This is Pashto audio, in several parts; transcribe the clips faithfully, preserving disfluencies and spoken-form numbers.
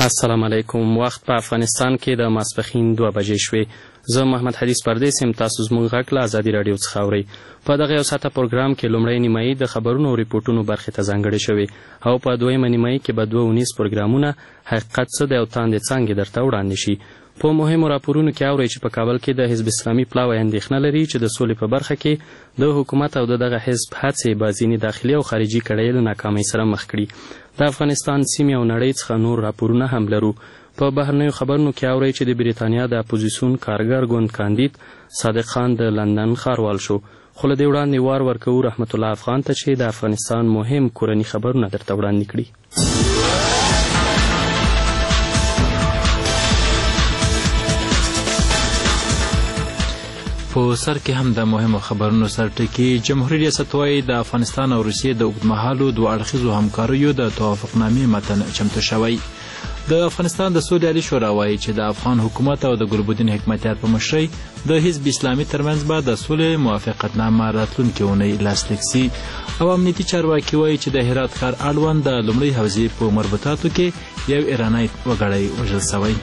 السلام علیکم. وخت په افغانستان کې د ماسپښین دوه بجې شوې. زه محمد حدیث پردیس یم. تاسو زموږ غږ له ازادي راډیو څخه اورئ. په دغه یو ساعته پروګرام کې لومړی نیمایي د خبرونو او ریپورټونو برخې ته ځانګړې شوې او په دویمه نیمایي کې به دوه اونیز پروګرامونه حقیقت څه دی او تاندې څانګې درته وړاندې شي. په مهمو راپورونو کې اورئ چې په کابل کې د حزب اسلامي پلاوی اندېښنه لري چې د سولې په برخه کې د حکومت او د دغه حزب هڅې به ځینې داخلي او خارجي کړۍ له ناکامۍ سره مخ کړي. د افغانستان سیمې او نړۍ څخه نور راپورونه هم لرو. په بهرنیو خبرونو کې اورئ چې د بریتانیا د اپوزیسیون کارګر ګوند کاندید صادق خان د لندن ښاروال شو. خو له دې وړاندې وار ورکوو رحمت الله افغان ته چې د افغانستان مهم کورني خبرونه درته وړاندې کړي. په سر کې هم د مهمو خبرونو سرټکي. جمهوریت ریاست وایي د افغانستان او روسیې د اوږدمهالو دوه اړخیزو همکاریو د توافقنامې متن چمتو شوی. د افغانستان د سولې عالي شورا وایي چې د افغان حکومت او د ګلبدین حکمتیار په مشرۍ د حزب اسلامي ترمنځ به د سولې موافقتنامه راتلونکې اونۍ لاسلیک سي. او امنیتي چارواکي وایي چې د هرات ښار اړوند د لومړۍ حوزې په مربوطاتو کې یو ایرانی وګړی وژل سوی.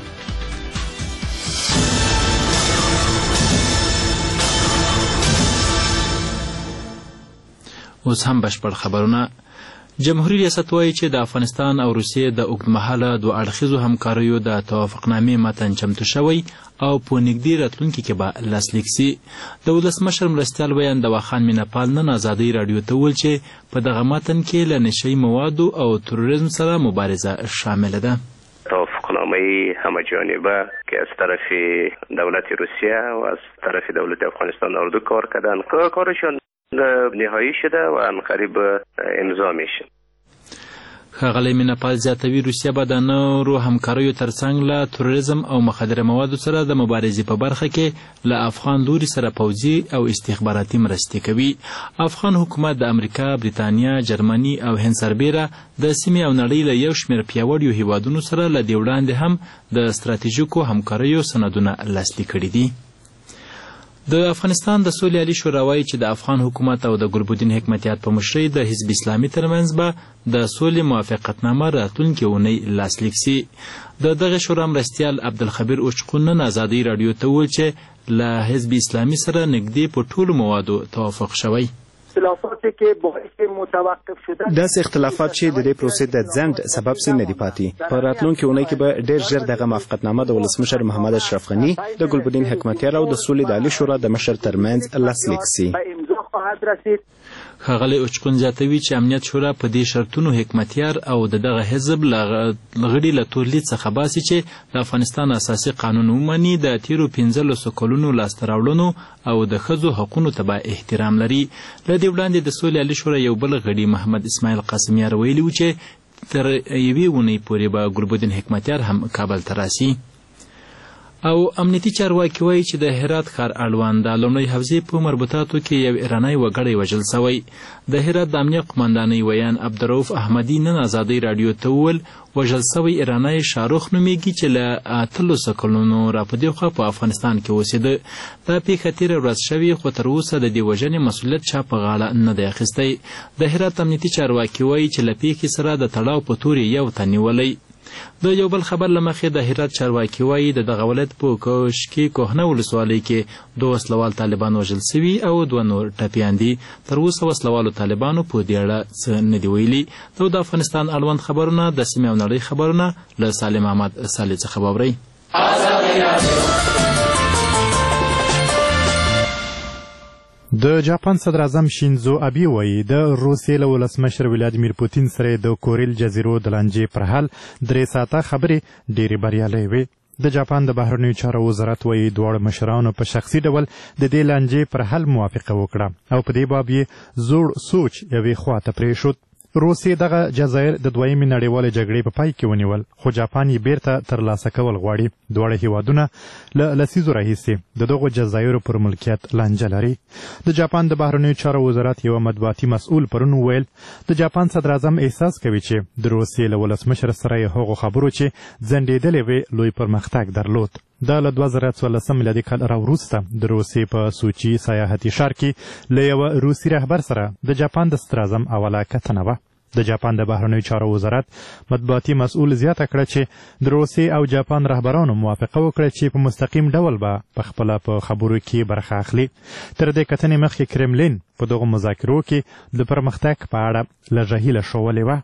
اوس هم بشپړ خبرونه. جمهوریت ریاست وایي چې د افغانستان او روسیې د اوږدمهاله دوه اړخیزو همکاریو د توافقنامې متن چمتو شوی او په نږدې راتلونکي کې به لاسلیک سي. د ولسمشر مرستیال ویاند دوا خان مینهپال نن ازادۍ راډیو ته وویل چې په دغه متن کې له نشه یي موادو او تروریزم سره مبارزه شامله ده. توافقنامه همه‌جانبه که از طرف دولت روسیه و از طرف دولت افغانستان اردو کار کردن کارشون نهایی شده و عنقریب امضا میشه. ښاغلی مینهپال زیاتوي روسیه به د نورو همکاریو ترڅنګ له تروریزم او مخدره موادو سره د مبارزې په برخه کې له افغان لوري سره پوځي او استخباراتي مرستې کوي. افغان حکومت د امریکا، بریتانیا، جرمني او هند سربیره د سیمې او نړۍ له یو شمېر پیاوړیو هیوادونو سره له دې وړاندې هم د ستراتیژیکو همکاریو سندونه لاسلیک کړي دي. د افغانستان د سولې عالي شورا وایي چې د افغان حکومت او د ګلبدین حکمتیار په مشرۍ د حزب اسلامي ترمنځ به د سولې موافقتنامه راتلونکې اونۍ لاسلیک سي. د دغه شورا مرستیال عبدالخبیر اوچقون نن ازادۍ راډیو ته وویل چې له حزب اسلامي سره نږدې په ټولو موادو توافق شوی. داسې اختلافات چې د دې پروسې د ځنډ سبب سي نه دي پاتې. په راتلونکي اونۍ کې به ډېر ژر دغه موافقتنامه د ولسمشر محمد اشرف غني، د ګلبدین حکمتیار او د سولې د عالي شورا د مشر ترمنځ لاسلیک سي. ښاغلی اوچقون زیاتوي چې امنیت شورا په دې شرطونو حکمتیار او د دغه حزب غړي له تورلید څخه باسي چې د افغانستان اساسي قانون ومني، د تیرو پنځلسو کلونو لاسته راوړنو او د ښځو حقونو ته به احترام لري. له دې وړاندې د سولې عالي شورا یو بل غړي محمد اسماعیل قاسمیار ویلي و چې تر یوې اونۍ پورې به ګلبدین حکمتیار هم کابل ته راسي. او امنیتي چارواکي وایي چې د هرات ښار اړوند د لومړۍ حوزې په مربوطاتو کې یو ایرانی وګړی وژل سوی. د هرات د امنیه قمندانۍ ویان عبدالرؤف احمدي نن ازادۍ راډیو ته وویل وژل سوی ایرانی شاروخ نومیږي چې له اتلسو کلونو راپدېخوا په افغانستان کې اوسېده. دا پیښه تېره ورځ شوې خو تر اوسه د دې وژنې مسؤلیت چا په غاړه نه دی اخیستی. د هرات امنیتي چارواکي وایي چې له پیښې سره د تړاو په تور یې یو تن نیولی. د یو بل خبر له مخې د هرات چارواکي وایي د دغه ولایت په کوشکي کوهنه ولسوالۍ کې دوه وسلوال طالبان وژل سوي او دوه نور ټپیان دي. تر اوسه وسلوالو طالبانو په دې اړه څه نه دي ویلي. د افغانستان اړوند خبرونه د سیمې او نړۍ خبرونه له سالم احمد صالح څخه واورئ. د جاپان صدر اعظم شینزو ابي وایي د روسیې له ولسمشر ولادیمیر پوتین سره د کوریل جزیرو د لانجې پر حال درې ساعته خبرې ډېرې بریالۍ وې. د جاپان د بهرنیو چارو وزارت وایي دواړو مشرانو په شخصي ډول د دې لانجې پر حل موافقه وکړه او په دې باب یې زوړ سوچ یوې خواته پرېښود. روسیې دغه جزایر د دویمې نړیوالې جګړې په پای کې ونیول خو جاپان یې بیرته ترلاسه کول غواړي. دواړه هیوادونه له لسیزو راهیسې د دغو جزایرو پر ملکیت لانجه لري. د جاپان د بهرنیو چارو وزارت یوه مطبوعاتي مسؤل پرون وویل د جاپان صدر اعظم احساس کوي چې د روسیې له ولسمشر سره یې هغو خبرو چې ځنډېدلې وې لوی پرمختګ درلود. دا له دوه زره څوارلسم میلادي کال راوروسته د روسیې په سوچي سیاحتي ښار کې له یوه روسي رهبر سره د جاپان د صدر اعظم اوله کتنه وه. د جاپان د بهرنیو چارو وزارت مطبوعاتي مسؤل زیاته کړه چې د روسیې او جاپان رهبرانو موافقه وکړه چې په مستقیم ډول به پخپله په خبرو کې برخه اخلي. تر دې کتنې مخکې کرملین په دغو مذاکرو کې د پرمختګ په اړه لږه هیله ښولې وه.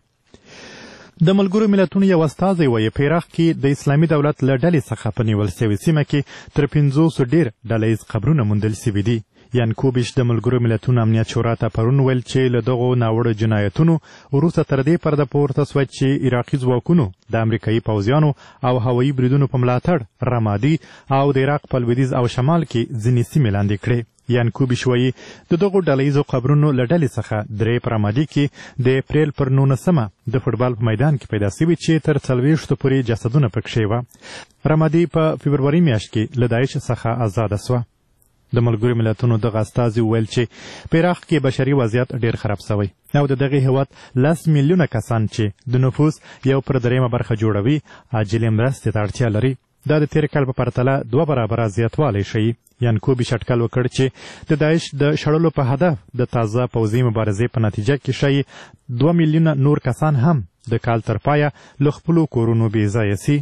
د ملګرو ملتونو یو استازی وایي په عراق کې د اسلامي دولت له ډلې څخه په نیول سوې سیمه کې تر پنځوسو ډېر ډله ییز قبرونه موندل سوي دي. یان کوبیش د ملګرو ملتونو امنیت شورا ته پرون ویل چې له دغو ناوړه جنایتونو وروسته تر دې پرده پورته سوه چې عراقي ځواکونو د امریکایي پوځیانو او هوایي بریدونو په ملاتړ رمادي او د عراق په لویدیځ او شمال کې ځینې سیمې لاندې کړې. یان کوبیش وایي د دغو ډلهییزو قبرونو له ډلې څخه درې په رمادي کې د اپریل پر نولسمه د فوټبال په میدان کې پیدا سوي چې تر څلوېښتو پورې جسدونه پکښې وه. رمادي په فبروري میاشت کې له داعش څخه آزاده سوه. د ملګرو ملتونو دغه استازي وویل چې په عراق کې بشري وضعیت ډېر خراب سوی او د دغې هېواد لس میلیونه کسان چې د نفوس یو پر درېیمه برخه جوړوي عاجلې مرستې ته اړتیا لري. دا د تېر کال په پرتله دوه برابره زیاتوالی ښیي. یانکوبیش اټکل وکړ چې د داعش د شړلو په هدف د تازه پوځي مبارزې په نتیجه کې ښایي دوه میلیونه نور کسان هم د کال تر پایه له خپلو کورونو بېځایه سي.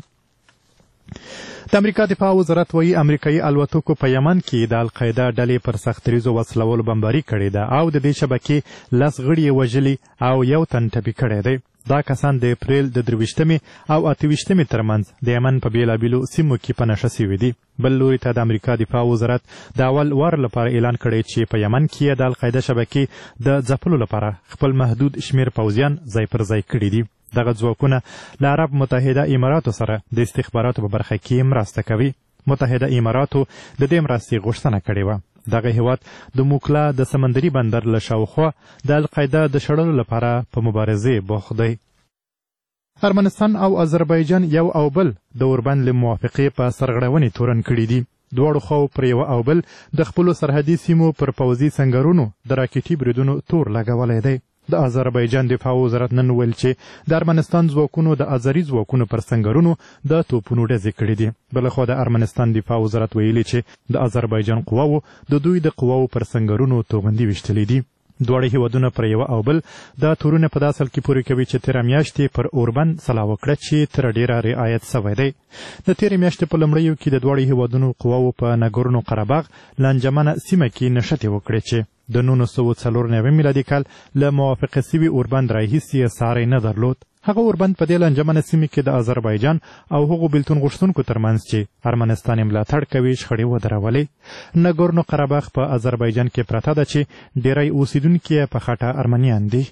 د امریکا دفاع وزارت وایي امریکایي الوتکو په یمن کې د القاعده ډلې پر سختریزو وسلولو بمباري کړې ده او د دې شبکې لس غړي یې وژلي او یو تن ټپي کړی دی. دا کسان د اپریل د درویشتمې او اته ویشتمې ترمنځ د یمن په بېلابېلو سیمو کې په نښه سوي دي. بل لوري ته د امریکا دفاع وزارت د اول وار لپاره اعلان کړی چې په یمن کې د القاعده شبکې د ځپلو لپاره خپل محدود شمیر پوځیان ځای پر ځای کړي دي. دغه ځواکونه له عرب متحده اماراتو سره د استخباراتو په برخه کې مرسته کوي. متحده اماراتو د دې مرستې غوښتنه کړې وه. دغه هیواد د موکلا د سمندري بندر له شاوخوا د القاعده د شړلو لپاره په مبارزې بوخت دی. ارمنستان او آذربایجان یو او بل د اوربند له موافقې په سرغړونې تورن کړي دي. دواړو خواو پر یوه او بل د خپلو سرحدي سیمو پر پوځي سنګرونو د راکټي بریدونو تور لګولی دی. د آذربایجان دفاع وزارت نن ویل چې د ارمنستان ځواکونو د آذري ځواکونو پر سنګرونو د توپونو ډزې کړي دي. بلخوا د ارمنستان دفاع وزارت ویلي چې د آذربایجان قواوو د دوی د قواوو پر سنګرونو توغندي ویشتلي دي. دواړه هیوادونه پر یوه او بل دا تورونه په داسې حال کې پورې کوي چې تېره میاشتې پر اوربند سلا وکړه چې تر ډېره رعایت سوی دی. د تېرې میاشتې په لومړیو کې د دواړو هیوادونو قواوو په نګورنو قرهباغ له انجمنه سیمه کې نښتې وکړې چې د نولس سوه څلور نوي میلادي کال له موافقه سوي اوربند راهیسې یې ساری نه درلود. هغه اوربند په دې لنجمنه سیمې کې د آذربایجان او هغو بېلتون غوښتونکو ترمنځ چې ارمنستان یې ملاتړ کوي شخړې ودرولې. نګورنو قرهباغ په آذربایجان کې پرته ده چې ډېری اوسېدونکي یې په خټه ارمنیان دي.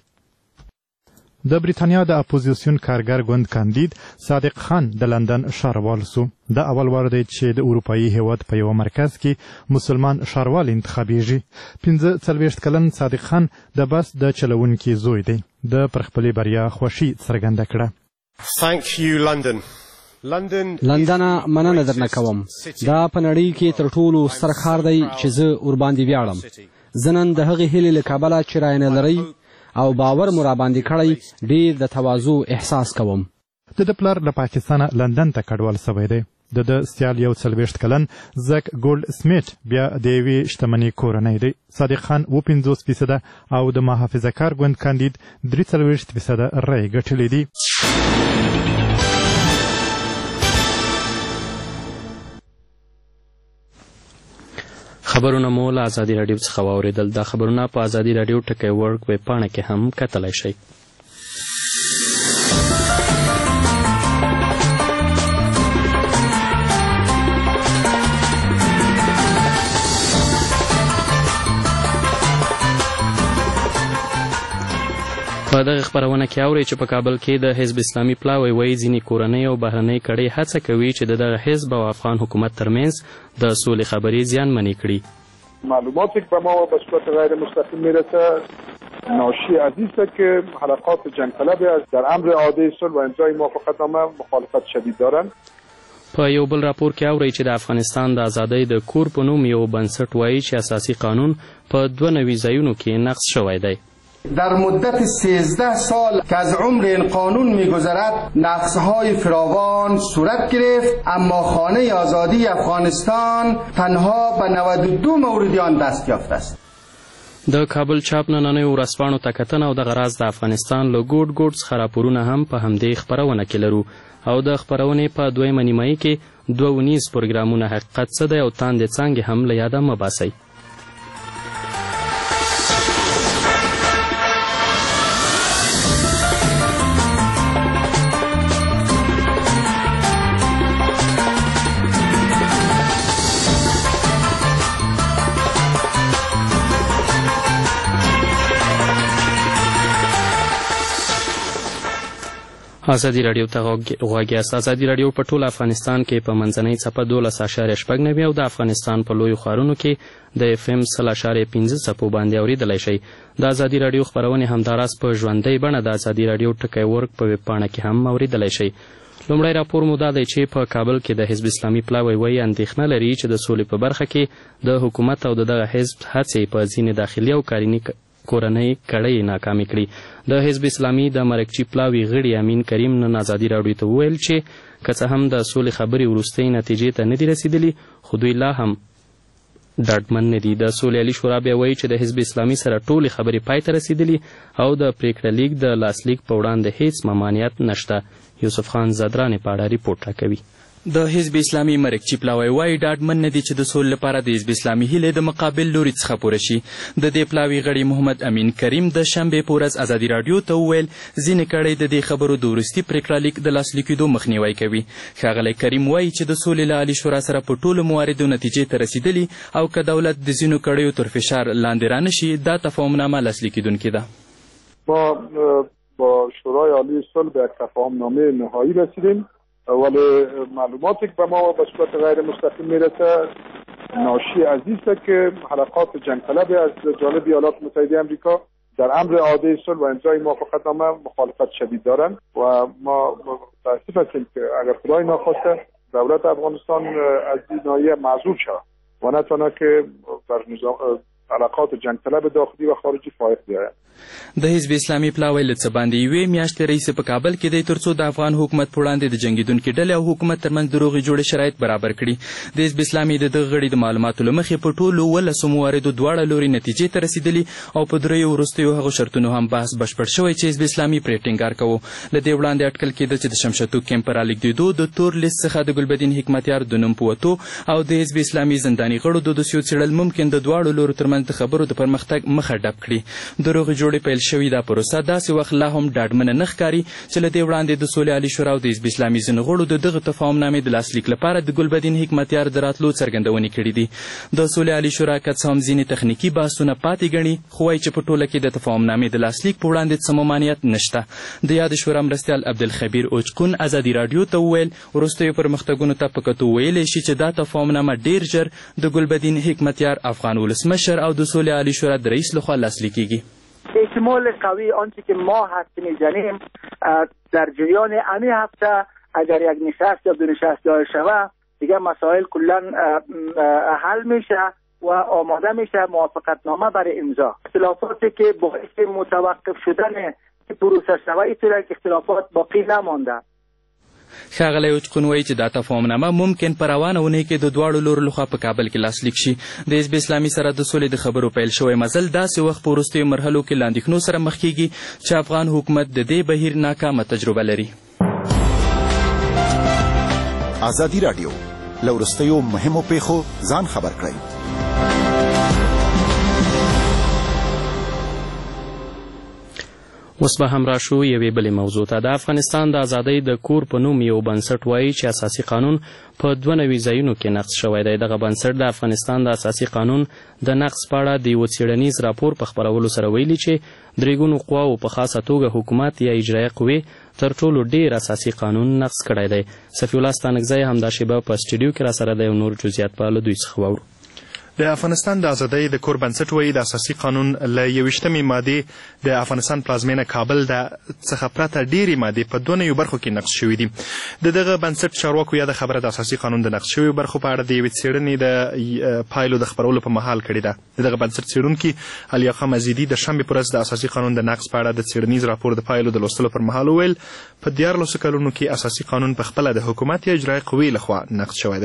د بریتانیا د اپوزیسیون کارګر ګوند کاندید صادق خان د لندن ښاروال سو. دا اول وار دی چې د اروپایي هیواد په یوه مرکز کې مسلمان ښاروال انتخابیږي. پنځه څلوېښت کلن صادق خان د بس د چلوونکي زوی دی. د پر خپلې بریا خوښي څرګنده کړه. لندنه مننه درنه کوم. دا په نړۍ کې تر ټولو ستر ښار دی چې زه ورباندې ویاړم. زه نن د هغې هیلې له کبله چې رایه نه لرئ او باور مو راباندې کړی ډېر د تواضع احساس کوم. د ده پلار له پاکستانه لندن ته کډوال سوی دی. د ده سیال یو څلوېښت کلن زک ګولډ سمیټ بیا د یوې شتمنې کورنۍ دی. صادق خان اوه پنځوس فیصده او د محافظه کار ګوند کاندید درې څلوېښت فیصده رایې ګټلې دي. خبرونه مو له ازادي راډیو څخه واورېدل. دا خبرونه په ازادي راډیو ټکی ورک ویب پاڼه کې هم کتلی شئ. په دغه خپرونه کې اورئ چې په کابل کې د حزب اسلامي پلاوی وایي ځینې کورنۍ او بهرنۍ کړۍ هڅه کوي چې د دغه حزب او افغان حکومت ترمنځ د سولې خبرې زیانمنې کړي. معلوماتی که به ما به صورت غیر مستقیم میرسه ناشی از این است که حلقات جنگ طلبی از در امر عاده صلح و امضای موافقتنامه مخالفت شدید دارند. په یو بل راپور کې اورئ چې د افغانستان د ازادۍ د کور په نوم یو بنسټ وایي چې اساسي قانون په دوه نوي ځایونو کې نقض شوی دی. در مدت سیزده سال که از عمر این قانون می‌گذرد نقض‌های فراوان صورت گرفت، اما خانه آزادی افغانستان تنها به نود و دو مورد آن دست یافته است. د کابل چاپ نننیو ورځپاڼو ته کتنه او دغه راز د افغانستان له ګوټ ګوټ څخه راپورونه هم په همدې خپرونه کې لرو او د خپرونې په دویمه نیمایي کې دوه ونیز پروګرامونه حقیقت څه دی او تاندې څانګې هم له یاده مه باسئ. ازادي راډیو ته غوږ یاست. ازادي راډیو په ټول افغانستان کې په منځنۍ څپه دولس اعشاریه شپږ نوي او د افغانستان په لویو ښارونو کې د اف ام سل اعشاریه پنځه څپو باندې اورېدلی شئ. د ازادي راډیو خپرونې همداراز په ژوندۍ بڼه د ازادي راډیو ټکی ورک په ویب پاڼه کې هم اورېدلی شئ. لومړی راپور مو دا دی چې په کابل کې د حزب اسلامي پلاوی وایي اندېښنه لري چې د سولې په برخه کې د حکومت او د دغه حزب هڅې په ځینې داخلي او کارني کورنۍ کړۍ ناکامې کړي. د حزب اسلامي د مرکچي پلاوي غړي امین کریم نن ازادي راډیو ته وویل چې که څه هم د سولې خبرې وروستۍ نتیجې ته نه دي رسېدلي خو دوی لا هم ډاډمن نه دي. د سولې عالي شورا بیا وایي چې د حزب اسلامي سره ټولې خبرې پای ته رسېدلي او د پرېکړه لیک د لاسلیک په وړاندې هیڅ ممانعت نشته. یوسف خان زدرانې په اړه ریپورټ راکوي. د حزب اسلامي مرکچي پلاوی وایي ډاډمن نه دي چې د سولې لپاره د حزب اسلامي هیلې د مقابل لوري څخه پوره شي. د دې پلاوي غړي محمد امین کریم د شنبې په ورځ ازادي راډیو ته وویل ځینې کړۍ د دې خبرو د وروستي پرېکړه لیک د لاسلیکېدو مخنیوی کوي. ښاغلی کریم وایي چې د سولې له عالي شورا سره په ټولو مواردو نتیجې ته رسېدلي او که دولت د ځینو کړیو تر فشار لاندې رانشي دا تفاهمنامه لاسلیکېدونکې ده. ما با شورای عالی صلح به یک تفاهمنامه نهایی رسیدیم ولی معلوماتی که به ما به صورت غیر مستقیم میرسه ناشی از این است که حلقات جنگ طلبی از جانب ایالات متحده آمریکا در امر اعاده صلح و امضای موافقتنامه مخالفت شدید دارند و ما متاسف هستیم که اگر خدای ناخواسته دولت افغانستان از این ناحیه معذور شود و نتونه که بر نظام علاقات جنگ طلب داخلي و خارجي فائق بیاید. د حزب اسلامي پلاوی له څه باندې یوې میاشتې راهیسې په کابل کې دی تر څو د افغان حکومت په وړاندې د جنګېدونکي ډلې او حکومت ترمنځ د روغې جوړې شرایط برابر کړي. د حزب اسلامي د دغه غړي د معلوماتو له مخې په ټولو ولسو مواردو دواړه لوري نتیجې ته رسېدلي او په دریو وروستیو هغو شرطونو هم بحث بشپړ شوی چې حزب اسلامي پرې ټینګار کوو. له دې وړاندې اټکل کېده چې د شمشتو کیمپ په رالیږدېدو د تور لیست څخه د ګلبدین حکمتیار د نوم په وتو او د حزب اسلامي زنداني غړو د دوسیو څېړل ممکن د دواړو لورو ترمنځ د خبرو د پرمختګ مخه ډپ کړي. د روغې جوړې پیل شوې دا پروسه داسې وخت لا هم ډاډمنه نه ښکاري چې له دې وړاندې د سولې عالي شورا او د حزب اسلامي ځینو غړو د دغه تفاهمنامې د لاسلیک لپاره د ګلبدین حکمتیار د راتلو څرګندونې کړي دي. د سولې عالي شورا که څه هم ځینې تخنیکي بحثونه پاتې ګڼي خو وایي چې په ټوله کې د تفاهمنامې د لاسلیک په وړاندې څه ممانعت نشته. د یاد شورا مرستیال عبدالخبیر اوچقون ازادي راډیو ته وویل وروستیو پرمختګونو ته په کتو ویلی شي چې دا تفاهمنامه ډېر ژر د ګلبدین حکمتیار افغان ولسمشر او د سولې عالي شورا د رئیس لخوا لاسلیکیږي. احتمال قوی آنچه که ما حدس میزنیم در جریان همین هفته اگر یک نشست یا دو نشست دایر شود دیگه مسائل کلا حل میشه و آماده میشه موافقتنامه برای امضا. اختلافاتی که باعث متوقف شدن پروسه شود اینطوره که اختلافات باقی نمانده. ښاغلی اوچقون وایي چې دا تفاهمنامه ممکن په روانه اونۍ کې د دواړو لورو لخوا په کابل کې لاسلیک شي. د حزب اسلامي سره د سولې د خبرو پیل شوی مزل داسې وخت په وروستیو مرحلو کې له اندېښنو سره مخ کېږي چې افغان حکومت د دې بهیر ناکامه تجربه لري. ازادي راډیو له وروستیو مهمو پیښو ځان خبر کړئ. اوس به هم راشو یوې بلې موضوع ته. د افغانستان د ازادۍ د کور په نوم یو بنسټ وایي چې اساسي قانون په دوه نوي ځایونو کې نقض شوی دی. دغه بنسټ د افغانستان د اساسي قانون د نقض په اړه د یوه څېړنیز راپور په خپرولو سره ویلي چې درې ګونو قواو په خاصه توګه حکومت یا اجرایه قوې تر ټولو ډېر اساسي قانون نقض کړی دی. صفي الله ستانکزی همدا شیبه په سټوډیو کې راسره دی او نور جزئیات به له دوی څخه واورو. د افغانستان د ازادۍ د کور بنسټ وایي د اساسي قانون له یویشتمې مادې د افغانستان پلازمینه کابل د څخه پرته ډېرې مادې په دوه نویو برخو کې نقض شوي دي. د دغه بنسټ چارواکو یاده خبره د اساسي قانون د نقض شویو برخو په اړه د یوې څېړنې د پایلو د خپرولو په مهال کړې ده. د دغه بنسټ څېړونکي علیاقا مزیدي د شنبې په ورځ د اساسي قانون د نقض په اړه د څېړنیز راپور د پایلو د لوستلو پر مهال وویل په دیارلسو کلونو کې اساسي قانون په خپله د حکومت یا اجرایه قوې لخوا نقض شوی دی.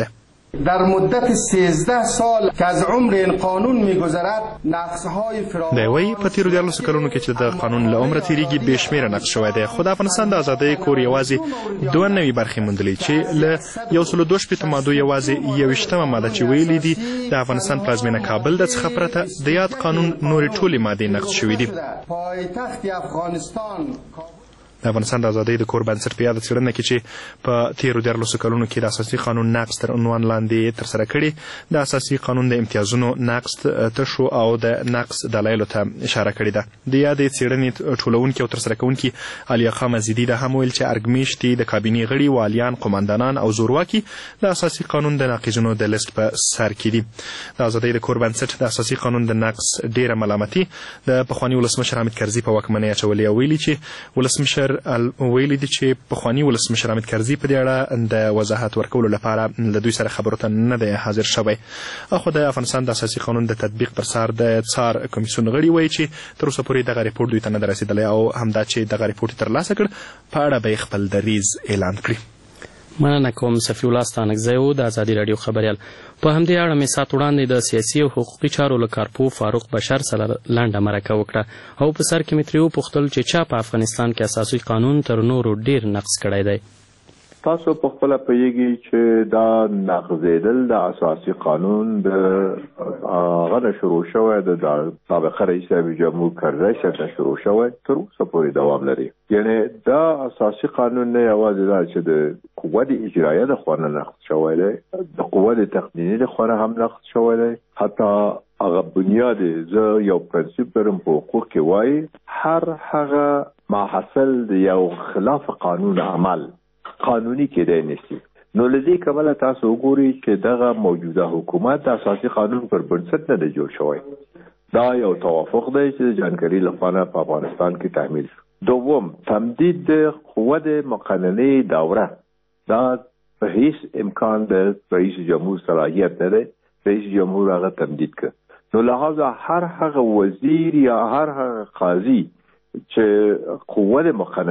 در مدت سیزده سال که از عمر این قانون میگذرد نقصهای فراوان دی وایي په تیرو دیارلسو کلونو کې چې د قانون له عمره تیریږي بې شمېره نقض شوی دی، خو د افغانستان د ازادۍ کور یوازې دوه نوي برخې موندلې چې له یو سلو دوه شپېته مادو یوازې یوویشتمه ماده چې ویلي دي د افغانستان پلازمینه کابل د څخه پرته د یاد قانون نورې ټولې مادې نقض شوي دي. پایتخت افغانستان د افغانستان د ازادۍ د کور بنسټ په یاده څېړنه کې چې په تیرو دیارلسو کلونو کې د اساسي قانون نقض تر عنوان لاندې ترسره کړي، د اساسي قانون د امتیازونو نقض تشو او د نقض دلایلو ته اشاره کړې ده. د یادې څېړنې ټولونکي او ترسره کوونکي علیه خان مزیدي دا هم ویل چې ارګ میشتي د کابینې غړي، والیان، قماندانان او زورواکي د اساسي قانون د ناقضینو د لیست په سر کې دي. د ازادۍ د کور بنسټ د اساسي قانون د نقض ډېره ملامتي د پخواني ولسمشر حامد کرزي په واکمنۍ اچولې او ویلي چې ولسمشر ویلي دي چې پخواني ولسمشر حامد کرزي په دې اړه د وضاحت ورکولو لپاره له دوی سره خبرو ته نه دی حاضر شوی. خو د افغانستان د اساسي قانون د تطبیق پر سر د څار کمیسیون غړي وایي چې تر اوسه پورې دغه ریپورټ دوی ته نه دی رسېدلی او همدا چې دغه ریپورټ یې ترلاسه کړ په اړه به یې خپل دریځ اعلان کړي. مننه کوم صفي الله ستانکزی و د ازادي راډیو خبریال. په همدې اړه مې ساعت وړاندې د سیاسي او حقوقي چارو له کارپو فاروق بشر سره لنډه مرکه وکړه او په سر کې مې ترې وپوښتل چې چا په افغانستان کې اساسي قانون تر نورو ډېر نقض کړی دی. تاسو په خپله پوهیږئ چې دا نقضېدل د اساسي قانون د هغه نه شروع شوی د سابقه رئیس جمهور کرزی صاحب نه شروع شوی تر اوسه پورې دوام لري. یعنې دا اساسي قانون نه یوازې دا چې د قوت اجرایه د خوا نه نقض شوی دی، د قوت تقنیني د خوا نه هم نقض شوی دی. حتی هغه بنیاد زه یو پرنسیپ لرم په حقوق کې وایي هر هغه ماحصل د یو خلاف قانون عمل قانوني کېدای نشي. نو له دې کبله تاسو وګورئ چې دغه موجوده حکومت د اساسي قانون پر بنسټ نه دی جوړ شوی. دا یو توافق دی چې د جانکاري لخوا نه په افغانستان کې تعمیل شو. دوم، تمدید د قوت مقننې دوره دا په هیڅ امکان د رئیس جمهور صلاحیت نه دی. رئیس جمهور هغه تمدید کړ. نو لحاظه هر هغه وزیر یا هر هغه قاضي چې قوت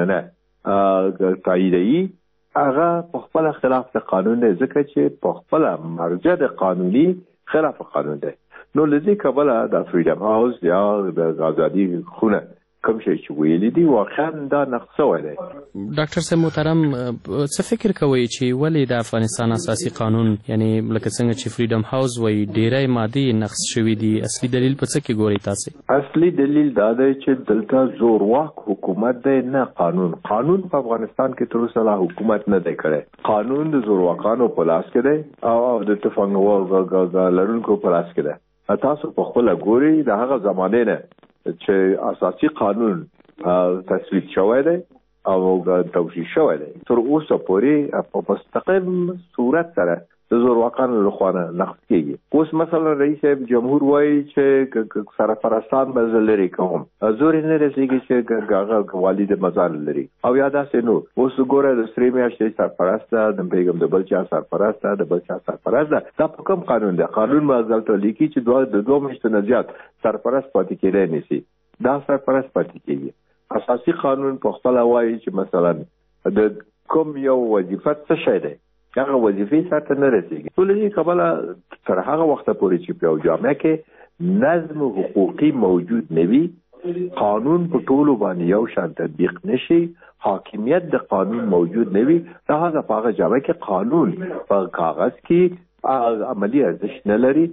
مقننه تاییدوي هغه په خپل خلاف د قانون دی، ځکه چې په خپل مرجع د قانوني خلاف قانون دی. نو له دې کبله د فریډم هاوس یا د ازادي خونه کوم شی چې ویلي دي واقعا دا نقض شوی دی. ډاکټر صاحب محترم، څه فکر کوئ چې ولې د افغانستان اساسي قانون یعنی لکه څنګه چې فریډم هاوس وایي ډیری مادې نقض شوي دي، اصلي دلیل په څه کې ګورئ تاسې؟ اصلي دلیل دا دی چې دلته زورواک حکومت دی نه قانون. قانون په افغانستان کې تر اوسه لا حکومت نه دی کړی. قانون د زورواکانو په لاس کې دی او د تفنګ لرونکو په لاس کې دی. تاسو په خپله ګورئ د هغه زمانې نه چې اساسي قانون تصویب شوی دی او توشیح شوی دی تر اوسه پورې په مستقیم صورت سره د زورواکانو لخوا نه نقض کېږي. اوس مثلا رئیس جمهور وایي چې سرپرستان به زه لرې کوم، زور یې نه رسېږي چې هغه والي د مزار لري او یا داسې نور. اوس ګوره د سرې میاشتې سرپرست ده، د بیګم د بل چا سرپرست ده، د بل چا سرپرست ده. دا په کوم قانون دی؟ قانون به دلته لیکي چې دوه د دوه میاشتو نه زیات سرپرست پاتې کېدی نشي. دا سرپرست پاتې کېږي. اساسي قانون په خپله وایي چې مثلا د کوم یو وظیفه څه شی دی هغه وظیفې سرته نه رسېږي. نو له دې کبله تر هغه وخته پورې چې په یو جامعه کې نظم حقوقي موجود نه وي، قانون په ټولو باندې یو شان تطبیق نشي، حاکمیت د قانون موجود نه وي، لهذا په هغه جامعه کې قانون په کاغذ کې عملی ارزښت نه لري،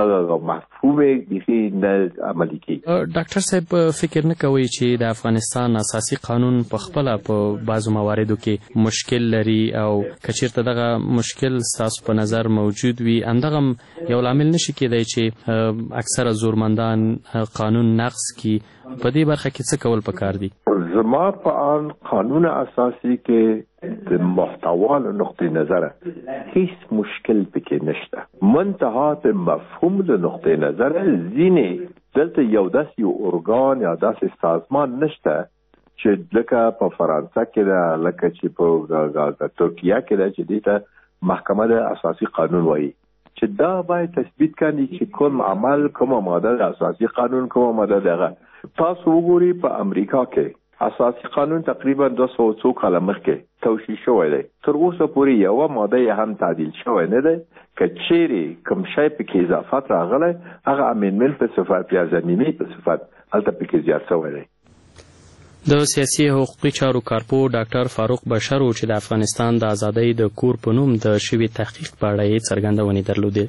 مفهوم بیخي نه عملي کېږي. ډاکټر صاحب، فکر نه کوئ چې د افغانستان اساسي قانون په خپله په بعضو مواردو کې مشکل لري او که چېرته دغه مشکل ستاسو په نظر موجود وي همدغه یو لامل نشي کېدی چې اکثره زورمندان قانون نقض کړي؟ په دې برخه کې څه کول پکار دي؟ زما په آن قانون اساسي کې د محتوا له نقطې نظره هیڅ مشکل پکې نشته. منتها د مفهوم له نقطې نظره ځینې دلته یو داسې یو ارګان یا داسې سازمان نشته چې لکه په فرانسه کې ده، لکه چې په ترکیه کې ده چې دې ته محکمه د اساسي قانون وایي، چې دا باید تثبیت کړي چې کوم عمل کومه ماده د اساسي قانون کومه ماده دغه. تاسو وګورئ په امریکا کې اساسي قانون تقریبا دوه سوه څو کاله مخکې توشیح شوی دی. تر اوسه پورې یوه ماده یې هم تعدیل شوی نه دی. که چیرې کوم شی پکې اضافات راغلی هغه امندمنټ په صفت یا ضمیمي په صفت هلته پکې زیات شوی دی. د سیاسي حقوقي چارو کارپو ډاکټر فاروق بشر و چې د افغانستان د ازادۍ د کور په نوم د شوي تحقیق په اړه یې څرګندونې درلودې.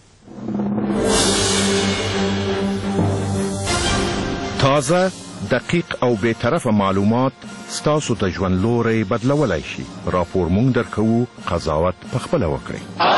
تازه، دقیق او بی‌طرفه معلومات ستاسو د ژوند لوری بدلولی شي. راپور مونږ درکوو، قضاوت پخپله وکړئ.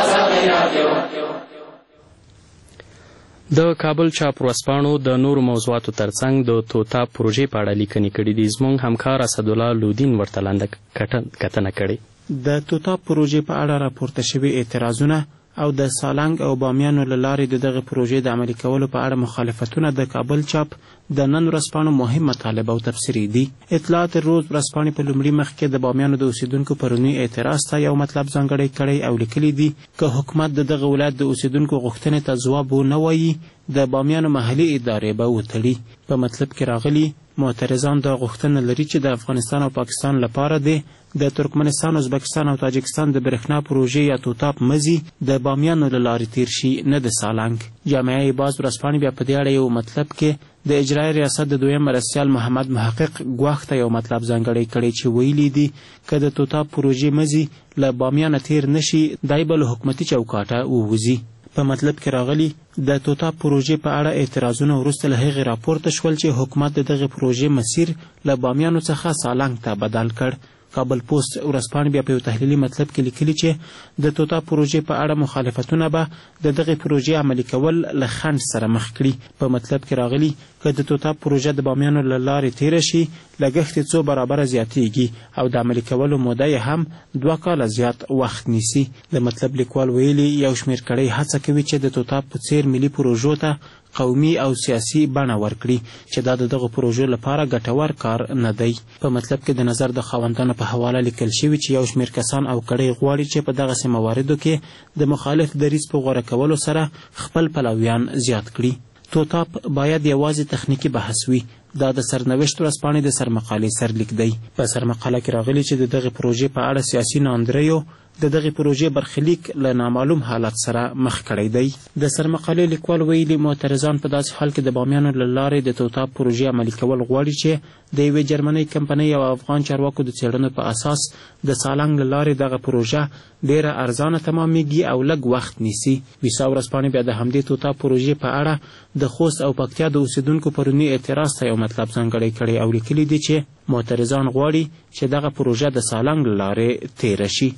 د کابل چاپ ورځپاڼو د نورو موضوعاتو ترڅنګ د توتا پروژې په اړه لیکنې کړي دي. زموږ همکار اسدالله لودین ورته لنډه کتنه کړې. د توتا پروژې په اړه راپورته شوي اعتراضونه او د سالنګ او بامیانو له لارې د دغه پروژې د عملي کولو په اړه مخالفتونه د کابل چاپ د نن ورځپاڼو مهم مطالب او تبصرې دي. اطلاعات روز ورځپاڼې په لومړي مخ کې د بامیانو د اوسیدونکو پرونی اعتراض ته یو مطلب ځانګړی کړی او لیکلي دي که حکومت د دغه ولایت د اوسیدونکو غوښتنې ته ځواب ونه وایي د بامیانو محلي ادارې به وتړي. په مطلب کې راغلي معترضان دا غوښتنه لري چې د افغانستان او پاکستان لپاره دی د ترکمنستان، ازبکستان او تاجکستان د برېښنا پروژې یا توتاپ مزي د بامیانو له لارې تیر شي، نه د سالنګ. جامعه باز ورځپاڼې بیا په دې اړه یو مطلب کې د اجرایي ریاست د دویم مرستیال محمد محقق ګواښ ته یو مطلب ځانګړی کړی چې ویلي دي که د توتاپ پروژې مزي له بامیانه تیر نشي دای به له حکومتي چوکاټه ووځي. په مطلب کې راغلي د توتاپ پروژې په اړه اعتراضونه وروسته له هغې راپورته شول چې حکومت د دغې پروژې مسیر له بامیانو څخه سالنګ ته بدل کړ. کابل پوسټ ورځپاڼې بیا په یو تحلیلي مطلب کې لیکلي چې د توتا پروژې په اړه مخالفتونه به د دغې پروژې عملي کول له خنډ سره مخ کړي. په مطلب کې راغلي که د توتا پروژه د بامیانو له لارې تیره شي لګښت یې څو برابره زیاتیږي او د عملي کولو موده یې هم دوه کاله زیات وخت نیسي. د مطلب لیکوال ویلي یو شمېر کړۍ هڅه کوي چې د توتا په څېر ملي پروژو ته قومي او سیاسي بڼه ورکړي چې دا د دغه پروژو لپاره ګټور کار نه دی. په مطلب کې د نظر د خاوندانو په حواله لیکل شوي چې یو شمېر کسان او کړۍ غواړي چې په دغسې مواردو کې د مخالف دریځ په غوره کولو سره خپل پلویان زیات کړي. توتاپ باید یوازې تخنیکي بحث وي. دا د سرنوشت ورځپاڼې د سرمقالې سرلیک دی. په سرمقاله کې راغلي چې د دغې پروژې په اړه سیاسي ناندریو د دغې پروژې برخلیک له نامعلوم حالت سره مخ کړی دی. د سرمقالې لیکوال ویلي معترضان په داسې حال کې د بامیانو له لارې د توتاپ پروژې عملي کول غواړي چې د یوې جرمنۍ کمپنۍ او افغان چارواکو د څېړنو په اساس د سالنګ له لارې دغه پروژه ډېره ارزانه تمامیږي او لږ وخت نیسي. ویسا ورځپاڼې بیا د همدې توتاپ پروژې په اړه د خوست او پکتیا د اوسیدونکو پروني اعتراض ته یو مطلب ځانګړی کړی او لیکلي دي چې معترضان غواړي چې دغه پروژه د سالنګ له لارې تیره شي.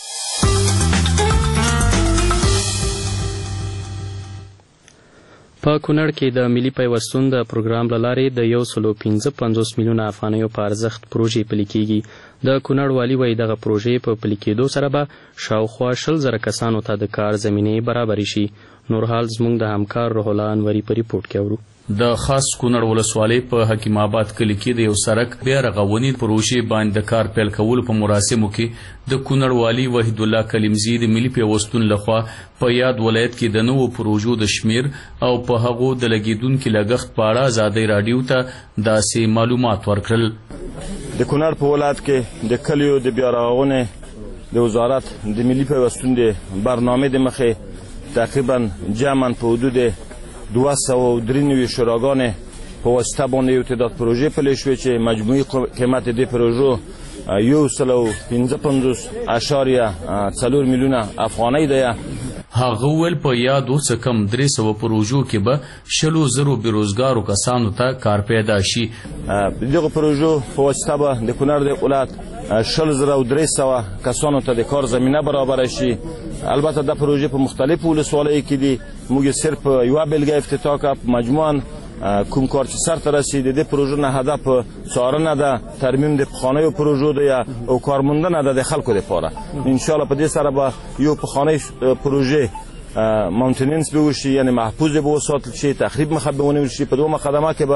په کونړ کې د ملي پیوستون د پروګرام له لارې د یو سلو پنځه پنځوس میلیونه افغانیو په ارزښت پروژې پلي کیږي. د کونړ والي وایي دغه پروژې په پلي کېدو سره به شاوخوا شل زره کسانو ته د کار زمینې برابرې شي. نور حال زموږ د همکار روح الله انوري په ریپورټ کې اورو. د خاص کونړ ولسوالۍ په حکیم آباد کلي کې د یو سړک بیا رغونې پروژې باندې د کار پیل کولو په مراسمو کې د کونړ والي وحید الله کلیمزي د ملي پیوستون لخوا په یاد ولایت کې د نوو پروژو د شمیر او په هغو د لګیدونکي لګښت په اړه ازادۍ راډیو ته داسې معلومات ورکړل. د کونړ په ولایت کې د کلیو د بیا رغونې د وزارت د ملي پیوستون د برنامې د مخې تقریبا جمعاً په حدود دوه سوه و درې نوي شوراګانې په واسطه باندې یو تعداد پروژې پلي شوې چې مجموعي قیمت دې پروژو یو سلو پنځه پنځوس اشاریه څلور میلیونه افغانۍ دی. هغه وویل په یادو څه کم درې سوه پروژو کې به شلو زرو بېروزګارو کسانو ته کار پیدا شي. دغو پروژو په واسطه به د کونړ د ولایت شل زره و درې سوه کسانو ته د کار زمینه برابره شي. البته دا پروژې په مختلفو ولسوالیو کې دي. موږ صرف یوه بېلګه افتتاح کړه. مجموعاً کوم کار چې سرته رسي د دې پروژو نه هدف څارنه ده، ترمیم د پخوانیو پروژو ده او کارموندنه ده د خلکو دپاره. انشاءالله په دې سره به یو پخوانی پروژې مانتیننس به وشي، یعنی محفوظ به وساتل شي، تخریب مخه به ونیول شي. په دومره خدمه کې به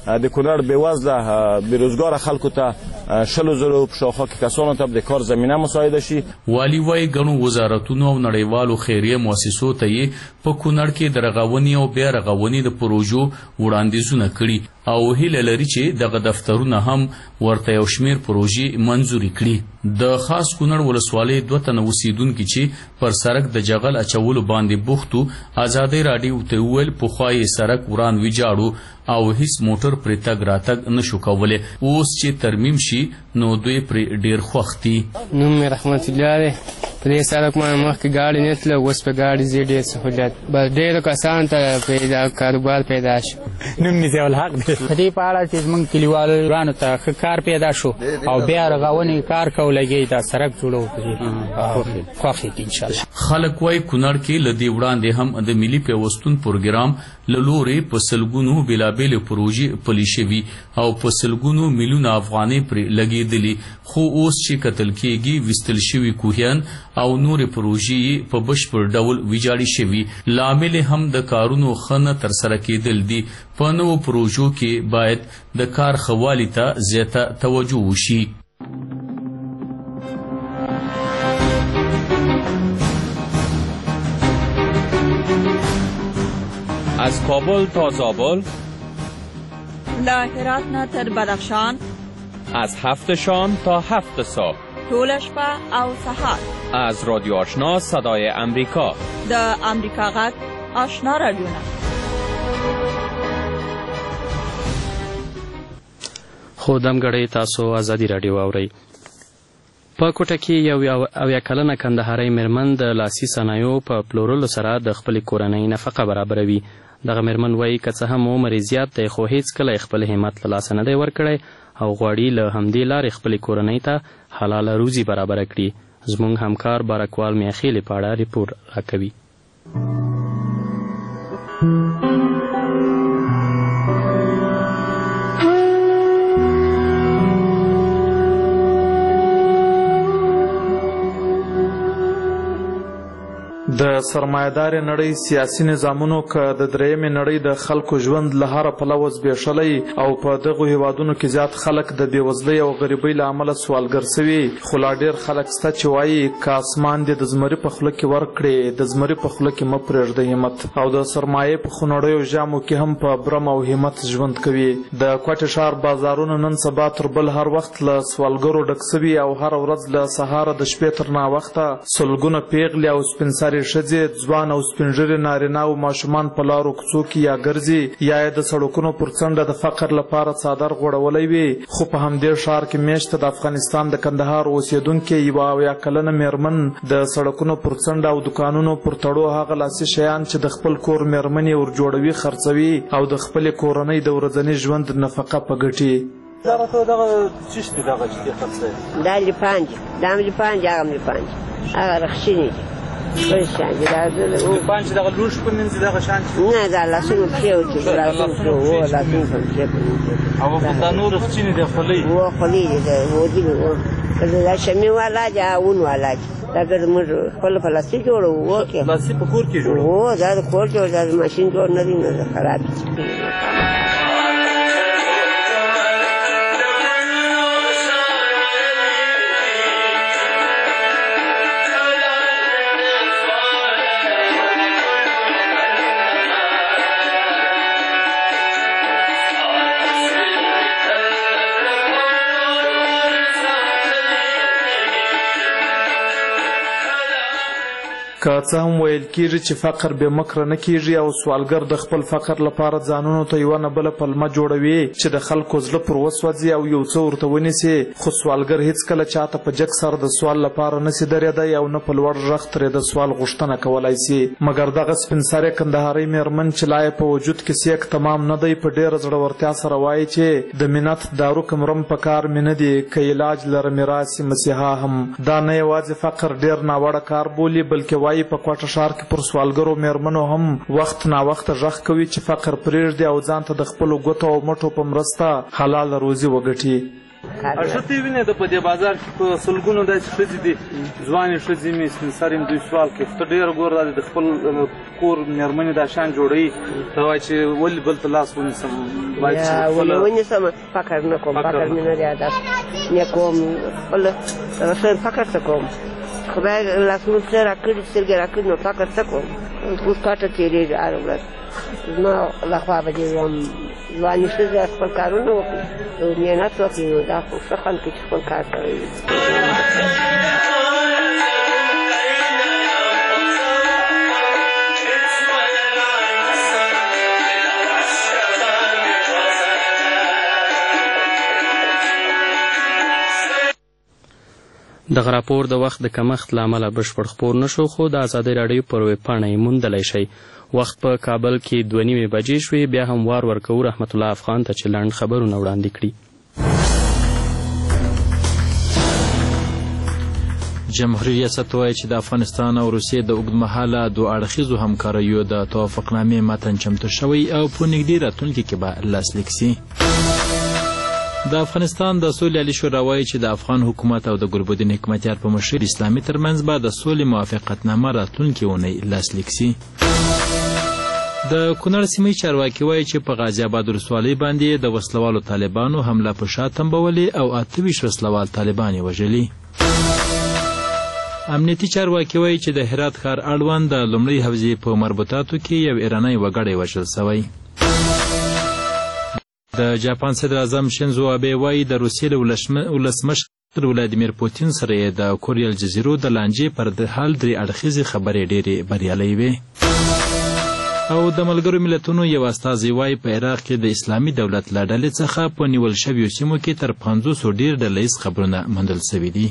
د کونړ بېوزله بېروزګاره خلکو ته شلو زرو په شاوخوا کې کسانو ته د کار زمینه مساعده شي. والي وایي ګڼو وزارتونو او نړیوالو خیریه مؤسسو ته یې په کونړ کې د رغونې او بیا رغونې د پروژو وړاندیزونه کړي او هیله لري چې دغه دفترونه هم ورته یو شمېر پروژې منظوري کړي. د خاص کونړ ولسوالۍ دوه تنه اوسېدونکي چې پر سړک د جغل اچولو باندې بوخت وو ازادۍ راډیو ته وویل پخوا یې سړک وران ویجاړو او هیڅ موټر پرې تګ راتګ نشو کولی. اوس چې ترمیم شي نو دوی پرې ډېر خوښ دي. نوم مې رحمت الله دی. په دې سړک باندې مخکې ګاډي نه تله، اوس په ګاډي ځي، ډېر سهولیت بس ډېرو کسانو ته پیدا کاروبار پیدا شو. نوم مې ضیاءالحق دی. په دې په اړه چې زموږ کلیوالو ته ښه کار پیدا شو او بیا رغونې کار کو لګي دا سړک جوړو خوښ دي انشاءالله. خلک وایي کونړ کې له دې وړاندې هم د ملي پیوستون پروګرام له لورې په سلګونو بېلابېلې پروژې پلي شوي او په سلګونو میلیونه افغانۍ پرې لګېدلي، خو اوس چې کتل کېږي ویستل شوي کوهیان او نورې پروژې په بشپړ ډول ویجاړې شوي. لامل هم د کارونو ښه نه ترسره کېدل دي. په نوو پروژو کې باید د کار ښه والي ته زیاته توجه وشي. از کابل تا زابل، له هرات نه تر بدخشان، از هفت شام تا هفت صبح، طول شپه او سحر، از رادیو آشنا صدای امریکا، د امریکا غږ آشنا رادیوونه. خو دمګړی تاسو ازادي راډیو اورئ. په کوټه کې یو اویا کلنه کندهارۍ مېرمن د لاسي صنایعو په پلورلو سره د خپلې کورنۍ نفقه برابروي. دغه مېرمن وایي که څه هم عمر یې زیات دی خو هیڅکله یې خپل همت له لاسه نه دی ورکړی او غواړي له همدې لارې خپلې کورنۍ ته حلاله روزي برابره کړي. زموږ همکار بارکوال میاخیلې په اړه ریپورټ راکوي. د سرمایه‌دارې نړۍ سیاسي نظامونو که د درېیمې نړۍ د خلکو ژوند له هره پلوه زبېښلی او په دغو هیوادونو کې زیات خلک د بېوزلۍ او غریبۍ له امله سوالګر سوي، خو لا ډېر خلک شته چې وایي که اسمان دې د زمري په خوله کې ورکړې د زمري په خوله کې مه پرېږده همت. او د سرمایې په خونړیو ژامو کې هم په برم او همت ژوند کوي. د کوټې ښار بازارونه نن سبا تر بل هر وخت له سوالګرو ډک سوي او هره ورځ له سهاره د شپې تر ناوخته سلګونه پیغلې او سپین سرې ښځې، ځوان او سپین ږیري نارینه او ماشومان په لارو کوڅو کې یا ګرځي یا یې د سړکونو پر څنډه د فقر لپاره څادر غوړولی وي. خو په همدې ښار کې میاشته د افغانستان د کندهار اوسېدونکې یوه اویا کلنه مېرمن د سړکونو پر څنډه او دوکانونو پر تړو هغه لاسي شیان چې د خپل کور مېرمنې ورجوړوي خرڅوي او د خپلې کورنۍ د ورځني ژوند نفقه په ګټي. دغه ته دغه چیش دي دغه چې دې خرڅوي؟ دا لیپانج دا هم لیپانج هغه هم لیپانج هغه رخشینې دي. پانچ دغه لوښ په منځ دغه شان نه دا لاسونه پرېوتې لاسونه و لاسونه په پرېوتې او دا نور رخچینې دي خولۍ و خولۍ دي د ودینې و که دا شمې والا دي اون والا دي دا که موږ خپله په لاسي جوړوو وکې لاسي په کور کې جوړوو و دا د کور جوړ دا د ماشین جوړ نه دي نو خراب دي. که څه هم ویل کېږي چې فقر بې مکره نه کېږي او سوالګر د خپل فقر لپاره ځانونو ته یوه نه بله پلمه جوړوي چې د خلکو زړه پر وسوځي او یو څه ورته ونیسي، خو سوالګر هیڅکله چاته په جګ سر د سوال لپاره نسي درېدی او نه په لوړ غږ ترې د سوال غوښتنه کولی سي. مګر دغه سپین سرې کندهارۍ مېرمن چې لا یې په وجود کې سیک تمام نه دی په ډېره زړورتیا سره وایي چې د منت دارو که مرم په کار مې نه دي که علاج لرم راسي مسیحا هم. دا نه یوازې فقر ډېر ناوړه کار بولي بلکې وایي په کوټه ښار کې پر سوالګرو مېرمنو هم وخت ناوخته غږ کوي چې فقر پرېږدي او ځان ته د خپلو ګوتو او مټو په مرسته حلاله روزي وګټي. ښځې وینې د په دې بازار کې په سلګونو داسې ښځې دي ځوانې ښځې مې سپین سرې م دوی سوال کوي خو ته ډېره ګوره د خپل کور مېرمنې دا شیان جوړوي ته وایي چې ولې بل ته لاس ونیسم ولې ونیسم فکر نه کوم فکر مې نه دی عادت نه کوم خپل رسن فکر څه کوم خدای لاسونه څه راکړي سترګې راکړي نو فکر څه کوم اوس کاټه تېرېږي هره ورځ زما لخوا به دې وایم ځوانې ښځې خپل کارونه وکړي محنت وکړي نو دا خو ښه خوند کوي چې خپل کار کوي دغه راپور د وخت د کمښت له امله بشپړ خپور نه شو خو د ازادۍ راډیو پر ویبپاڼه یې موندلی شئ. وخت په کابل کې دوه نیمې بجې شوې. بیا هم وار ورکوو رحمت الله افغان ته چې لنډ خبرونه وړاندې کړي. جمهوریت ریاست وایي چې د افغانستان او روسیې د اوږدمهاله دوه اړخیزو همکاریو د توافقنامې متن چمتو شوی او په نږدې راتلونکي کې به لاسلیک سي. د افغانستان د سولې عالي شورا وایي چې د افغان حکومت او د ګلبدین حکمتیار په مشرۍ اسلامي ترمنځ به د سولې موافقتنامه راتلونکې اونۍ لاسلیک سي. د کونړ سیمې چارواکي وایي چې په غازي آباد ولسوالۍ باندې د وسلوالو طالبانو حمله په شا تنبولې او اته ویشت وسلوال طالبان یې وژلي. امنیتي چارواکي وایي چې د هرات ښار اړوند د لومړۍ حوزې په مربوطاتو کې یو ایرانی وګړی وژل سوی. د جاپان صدر اعظم شینزو آبه وایي د روسیې له ولسمشر ولادیمیر پوتین سره یې د کوریا الجزیرو د لانجې پر حال درې اړخیزې خبرې ډېرې بریالۍ وې. او د ملګرو ملتونو یو استازی وایي په عراق کې د اسلامي دولت له ډلې څخه په نیول شویو سیمو کې تر پنځوسو ډېر ډله ییز خبرونه موندل سوي دي.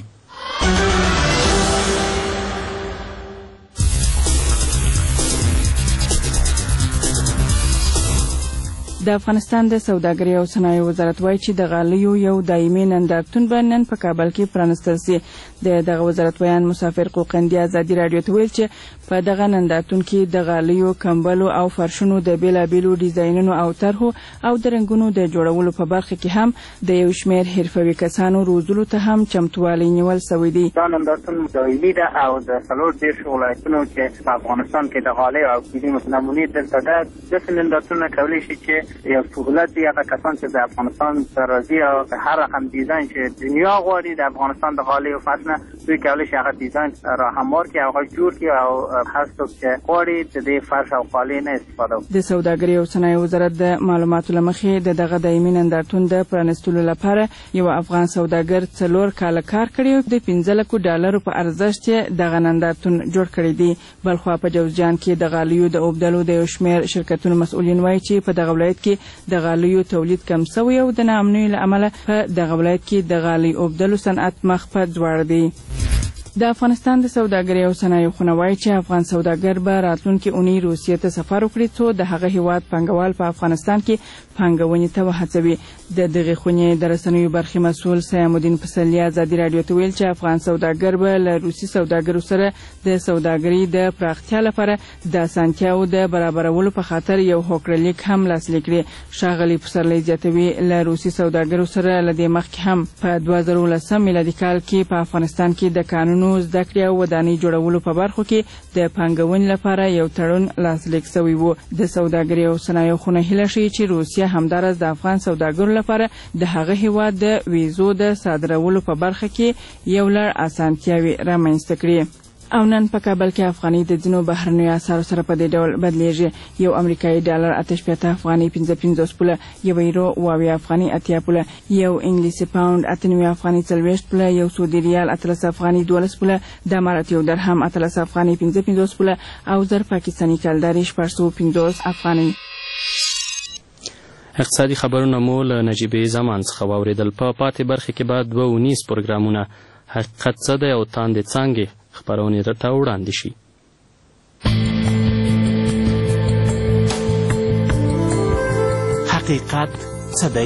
د افغانستان د سوداګرۍ او صنایعو وزارت وایي چې د غالیو یو دایمي نندارتون به نن په کابل کې پرانستل سي. د دغه وزارت ویان مسافر قوقندي ازادي راډیو ته ویل چې په دغه نندارتون کې د غالیو، کمبلو او فرشونو د بېلابېلو ډیزاینونو او طرحو او د رنګونو د جوړولو په برخه کې هم د یو شمېر حرفوي کسانو روزلو ته هم چمتووالی نیول سوی دی. دا نندارتون دایمي ده او د څلور دېرشو ولایتونو چې په افغانستان کې د غالیو او کیلیم نمونې دلته ده داسې نندارتونونه کولی شي چې یو سهولت دی هغه کسان چې د افغانستان ته راځي او هر رقم ډیزاین چې دنیا غواړي د افغانستان د غالیو فرش نه دوی کولی شي هغه ډیزاین را هموار کړي او هغه جوړ کړي او هر څوک چې غواړي د دې فرش او غالۍ نه استفاده وکړي. د سوداګرۍ او صنایعو وزارت د معلوماتو له مخې د دغه دایمي نندارتون د پرانستلو لپاره یو افغان سوداګر څلور کاله کار کړی د پنځه لکو ډالرو په ارزښت دغه نندارتون جوړ کړی دی. بلخوا په جوزجان کې د غالیو د اوبدلو د یو شمېر شرکتونو مسؤلین وایي چې په دغه ولایت کې د غالیو تولید کم سوی او د ناامنۍ له امله په دغه ولایت کې د غالۍ اوبدلو صنعت مخ په ځوړ دی. د افغانستان د سوداګرۍ او صنایعو خونه وایي چې افغان سوداګر به راتلونکې اونۍ روسیې ته سفر وکړي څو د هغه هیواد پانګوال په افغانستان کې پانګونې ته وهڅوي. د دغې خونې د رسنیو برخې مسؤل سیام الدین پسرلي ازادي راډیو ته ویل چې افغان سوداګر به له روسي سوداګرو سره د سوداګرۍ د پراختیا لپاره د اسانتیاو د برابرولو په خاطر یو هوکړلیک هم لاسلیک کړي. ښاغلي پسرلي زیاتوي له روسي سوداګرو سره له دې مخکې هم په دوه زره ولسم میلادي کال کې په افغانستان کې د قانون نو زده کړې او ودانۍ جوړولو په برخو کې د پانګونې لپاره یو تړون لاسلیک سوی و. د سوداګرۍ او صنایعو خونه هیله ښیي چې روسیه همداراز د افغان سوداګرو لپاره د هغه هیواد د ویزو د صادرولو په برخه کې یو لړ اسانتیاوې رامنځته کړي. او نن په کابل کې افغانۍ د ځینو بهرنیو اسعارو سره په دې ډول بدلیږي. یو امریکایي ډالر اته شپېته افغانۍ پنځه پنځوس پوله، یو یورو اوه اویا افغانۍ اتیا پوله، یو انګلیسي پاونډ اته نوي افغانۍ څلوېښت پوله، یو سعودي ریال اتلس افغانۍ دولس پوله، د امارات یو درهم اتلس افغانۍ پنځه پنځوس پوله او زر پاکستاني کلدارې شپږ سوه پنځوس افغانۍ. اقتصادي خبرونه مو له نجیبې زمان څخه واورېدل. په پاتې برخې کې به دوه اونیز پروګرامونه حقیقت څه دی او تاندې څانګې خبرونې درته وړاندې شي. حقیقت څه دی؟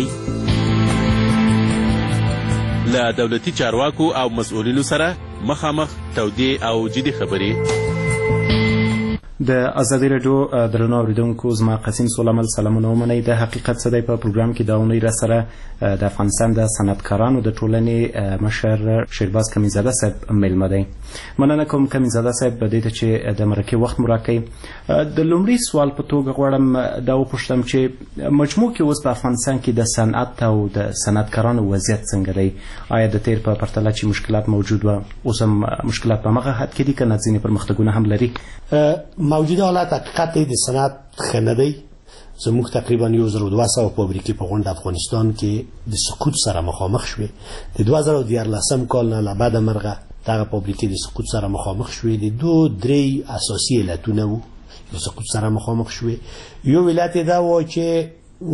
له دولتي چارواکو او مسؤلینو سره مخامخ تودې او جدي خبرې. د ازادي راډیو درنو اوریدونکو زما قسیم سولمل سلامونه ومنئ. د حقیقت څه دی په پروګرام کې دا اونۍ را سره د افغانستان د صنعتکارانو د ټولنې مشر شیرباز کمینزاده صاحب میلمه دی. مننه کوم کمینزاده صاحب دې ته چې د مرکې وخت مو راکوئ. د لومړي سوال په توګه غواړم دا وپوښتم چې مجموع کې اوس په افغانستان کې د صنعت او د صنعتکارانو وضعیت څنګه دی؟ آیا د تیر په پرتله چې مشکلات موجود وه اوس هم مشکلات په همغه حد کې دي که نه ځینې پرمختګونه هم لري؟ موجوده حالت حقیقت دی د صنعت ښه نه دی. زموږ تقریبا یو زر او دوه سوه فابریکې په غونډ افغانستان کې د سقوط سره مخامخ شوې. د دوه زره دیارلسم کال نه له بعده مرغه دغه فابریکې د سقوط سره مخامخ شوې. د دو درې اساسي علتونه وو د سقوط سره مخامخ شوې. یو علت دا و چې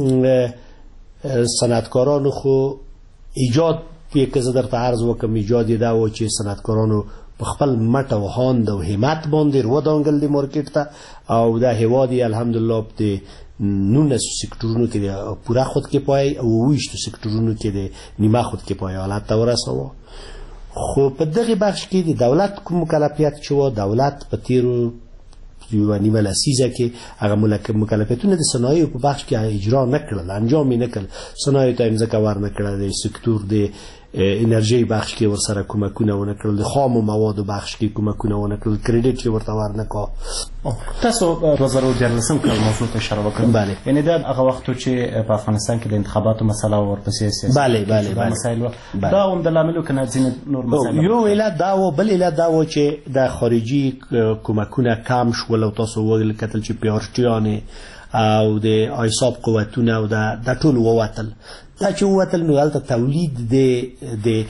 صنعتکارانو خو ایجاد که زه درته عرض وکړم ایجاد یې دا و چې صنعتکارانو په خپل مټ او هاند او همت باندې ودانګل د مارکیټ ته او دا هیواد یې الحمدلله د نولسو سکتورونو کې د پوره خودکفایي او اوویشتو سکتورونو کې د نیمه خودکفایي حالت ته ورساوه. خو په دغه بخش کې د دولت کوم مکلفیت چې و دولت په تیرو یوه نیمه لسیزه کې هغه مکلفیتونه د صنایعو په بخش کې اجرا نه کړل، انجام یې نه کړل. صنایعو ته یې مځکه ور نه کړه، د سکتور د انرژي بخش کې ورسره کومکونه ونه کړل، د خامو موادو بخش کې کومکونه ونه کړل، کریډیټ یې ورته ور نه کړه. تاسو دوه زره او دیارلسم کال موضوع ته اشاره وکړه. بله، یعنې دا هغه وخت چې په افغانستان کې د انتخاباتو مسله او ورپسې سیاست بله بله بله مسایل دا هم د لاملو که نه ځینې نور مسایل یو علت دا و. بل علت دا و چې د خارجي کومکونه کم شول او تاسو وکتل چې پیارچیانې او د ایساب قوتونه او د ټول ووتل. دا چې ووتل نو هلته تولید د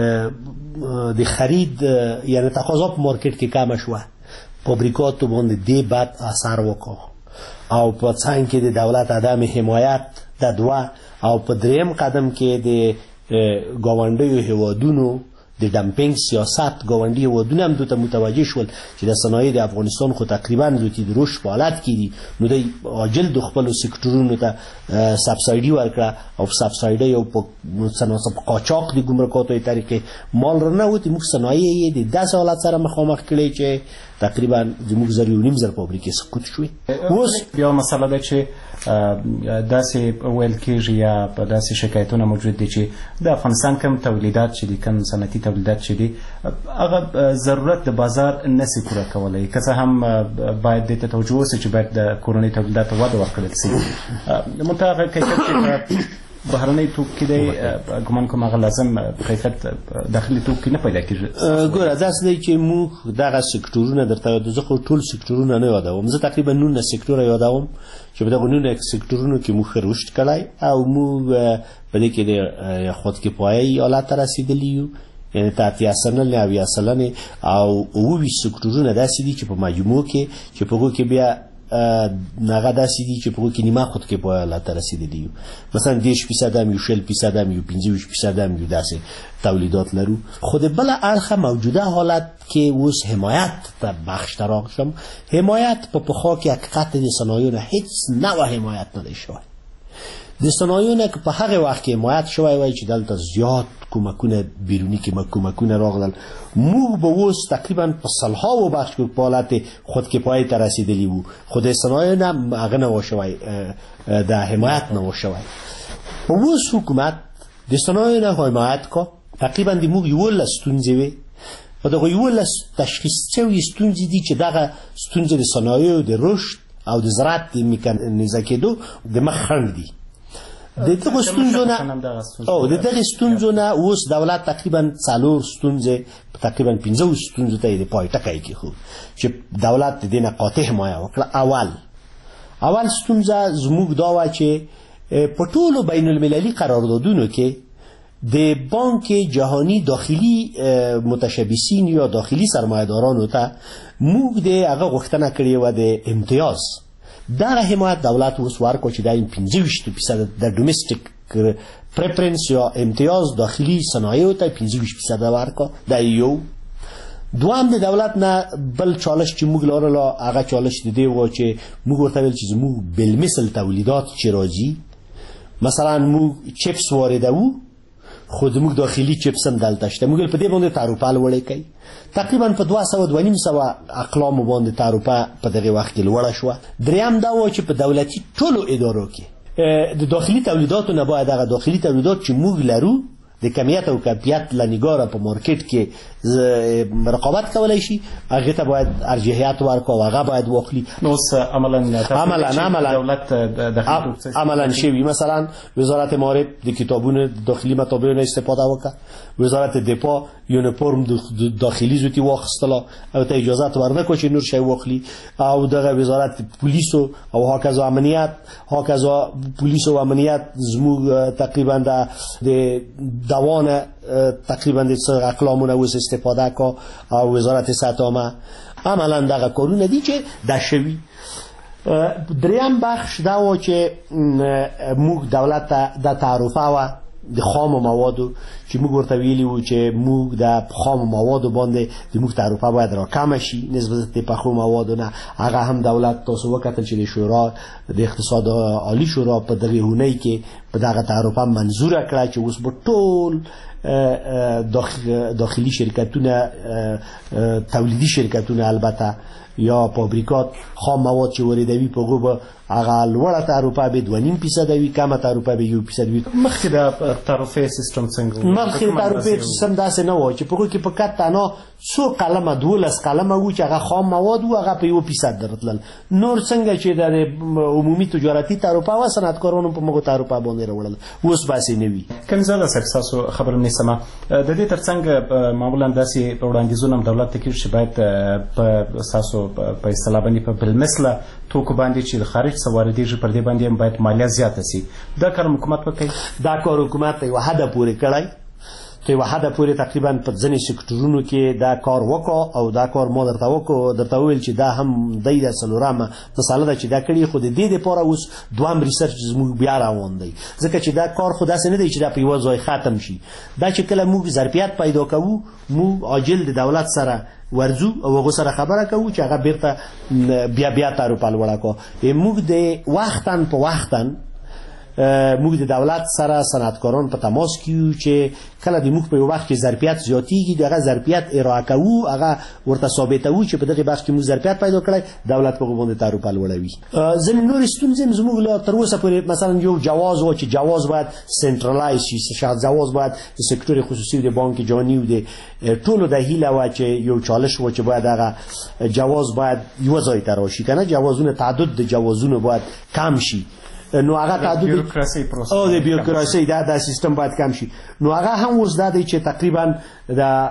د خرید یعنی تقاضا په مارکیټ کې کمه شوه، فابریکاتو باندې دې بد اثر وکړ او په څنګ کې د دولت عدم حمایت د دوه او په دریم قدم کې د ګاونډیو هیوادونو د ډمپینګ سیاست ګاونډي هیوادونه هم دوی ته متوجه شول چې د صنایع د افغانستان خو تقریبا دوی د رشد په حالت کې دي، نو دوی عاجل د خپلو سکتورونو ته سبسایډي ورکړه او په سبسایډۍ او په په قاچاق د ګمرکاتو طریقې مال راننوتې. موږ صنایع یې د داسې حالت سره مخامخ کړی چې تقریبا زموږ زر یو نیم زر فابریکې سقوط شوې. اوس بیا مسله ده چې داسې ویل کېږي یا په داسې شکایتونه موجود دي چې د افغانستان کم تولیدات چې دي کم صنعتي تولیدات چې دي هغه ضرورت د بازار نسي پوره کولی، که څه هم باید دې ته توجه وسي چې باید د کورنۍ تولیداتو وده ورکړل سي. منتها هغه کیفیت چې بهرنۍ توکي دی ګمان کوم هغه لازم کیفیت داخلي توکي نه پیدا کېږي. ګوره داسې دی چې موږ دغه سکتورونه درته یادوم، زه خو ټول سکتورونه نه یادوم، زه تقریبا نولس سکتوره یادوم چې په دغه نولس سکتورونو کې موږ ښه رشد کړی او موږ په دې کې د خودکفایي حالت ته رسېدلي یو، یعنې ته اتیا سلنې اویا سلنې او اوویشت سکتورونه داسې دي چې په مجموع کې چې په هغو کې بیا هغه داسې دي چې په هغو کې نیمه خودکفایي حالت ته رسېدلي یو. مثلا دېرش فیصد هم یو، شل فیصد هم یو، پنځه ویشت فیصد هم یو داسې تولیدات لرو. خو د بله اړخه موجوده حالت کې اوس حمایت ته بخش ته راغشم. حمایت په پخوا کې حقیقت د صنایعو نه هېڅ نوع حمایت نه دی شوی. د صنایعو نه که په هغه وخت کې حمایت شوی وای چې دلته زیات کومکونه بیروني کې کومکونه راغلل، موږ به اوس تقریبا په سلهاوو بخش کې په حالت خودکفایي ته رسېدلي وو. خو د صنایعو نه هغه نه و شوی، د حمایت نه و شوی. اوس حکومت د صنایعو نه حمایت کا تقریبا د موږ یولس ستونزې وې او دغه یولس تشخیص شوي ستونزې دي چې دغه ستونزې د صنایعو د رشد او د زراعت د میکانیزه کېدو د مخ خنډ دي. د دغه ستونزو نه او د دغه ستونزو نه اوس دولت تقریبا څلور ستونزې تقریبا پنځه ستونزو ته د پای ټکی کېښود چې دولت د دې نه قاطع حمایه وکړه. اول اول ستونزه زموږ دا وه چې په ټولو بین المللي قراردادونو کې د بانک جهانی داخلي متشبثین یا داخلي سرمایه‌دارانو ته موږ د هغه غوښتنه کړې وه د امتیاز. دغه حمایت دولت اوس ورکړو چې دا پنځه ویشت فیصد د ډومېسټک پریفرنس یا امتیاز داخلي صنایعو ته پنځه ویشت فیصد ورکړه. دا یو. دوام د دولت نه بل چالش چې موږ لرلو هغه چالش د دې و چې موږ ورته ویل چې زموږ بالمثل تولیدات چې راځي، مثلا موږ چپس واردوو خو زموږ داخلي چپس هم دلته شته. موږ په دې باندې تعرفه لوړې کوي. تقریبا په دوه سوه دوه نیم سوه اقلامو باندې تعرفه په دغه وخت کې لوړه شوه. دریم دا و چې په دولتي ټولو ادارو کې د داخلي تولیداتو نه باید هغه داخلي تولیدات چې موږ لرو د کمیت او کیفیت له نګاره په مارکیټ کې رقابت کولی شي، هغې ته باید ارجحیت ورکړو او هغه باید واخلي. نو اوس عملا عملا عملا دولت عملا شوي. مثلا وزارت معارف د کتابونو داخلي مطابعو نه استفاده وکړه، وزارت دفاع یونیفرم داخلي زوتی واخیستله او ته اجازه ورنکړه چې نور شی واخلي، او دغه وزارت پولیسو او هاکذا امنیت هاکذا پولیس او امنیت زموږ تقریبا د دوانه تقریبا د څه اقلامونه اوس استفاده کا، او وزارت صحت عامه عملا دغه کارونه دي چې دا شوي. دریم بخش دا و چې موږ دولت ته د تعرفه و د خام موادو چې موږ ورته ویلي وو چې موږ د خام موادو باندې د موږ تعرفه باید راکمه شي نسبت د پخو موادو نه. هغه هم دولت تاسو وکتل چې د شورا د اقتصاد عالی شورا په دغه هونۍ کې په دغه تعرفه منظوره کړه چې اوس به ټول داخلي شرکتونه تولیدي شرکتونه البته یا فابریکات خام مواد چې واردوي په هغو به هغه لوړه تعرفه به دوه نیم فیصده وي، کمه تعرفه به یو فیصد وي. مخکې د تعرفې سیستم څنګه و؟ مخکې د تعرفې سیستم داسې نه و چې په هغو کې فقط تنها څو قلمه دولس قلمه وو چې هغه خام مواد وو، هغه په یو فیصد درتلل. نور څنګه چې د عمومي تجارتي تعرفه وه صنعتکارانو په مغو تعرفه باندې راوړل، اوس باسې نه وي. کمزاده صاحب ستاسو خبره مې سمه د دې تر څنګ معمولا داسې وړاندیزونه هم دولت ته کېږي چې باید په ستاسو په اصطلاح باندې په بالمثله توکو باندې چې د خارج څخه واردېږي پر دې باندې هم باید مالیه زیاته سي. دا کار حکومت وکړي. دا کار حکومت یوه حده پورې کړی، تر یوه حده پورې تقریبا په ځینې سکتورونو کې دا کار وکړو او دا کار ما درته وکړو درته وویل چې دا هم دی د څلورمه مسله ده چې دا کړي، خو د دې دپاره اوس دوهم ریسرچ زموږ بیا روان دی، ځکه چې دا کار خو داسې نه دی چې دا په یوه ځای ختم شي. دا چې کله موږ ظرفیت پیدا کوو موږ عاجل د دولت سره ورزو او هغه سره خبره کوو چې هغه بیرته بیا بیا تعرفه لوړه کړو. موږ د وختن په وختن موږ د دولت سره صنعتکاران په تماس کې یو چې کله د موږ په یو وخت کې ظرفیت زیاتېږي دغه ظرفیت ارائه کوو، هغه ورته ثابتوو چې په دغه بخش کې موږ ظرفیت پیدا کړی، دولت په هغو باندې تعرفه لوړوي. ځینې نورې ستونزې هم زموږ لا تر اوسه پورې مثلا یو جواز و چې جواز باید سنټرالایز شي، شاید جواز باید د سکتور خصوصي د بانک جهاني و د ټولو د هیله وه چې یو چالش و چې باید هغه جواز باید یوه ځای ته راشي که نه، جوازونه تعدد د جوازونو باید کم شي، نو هغه تعدد بیروکراسي پروسه او د بیروکراسي دا د سیستم باید کم شي. نو هغه هم اوس دا دی چې تقریبا د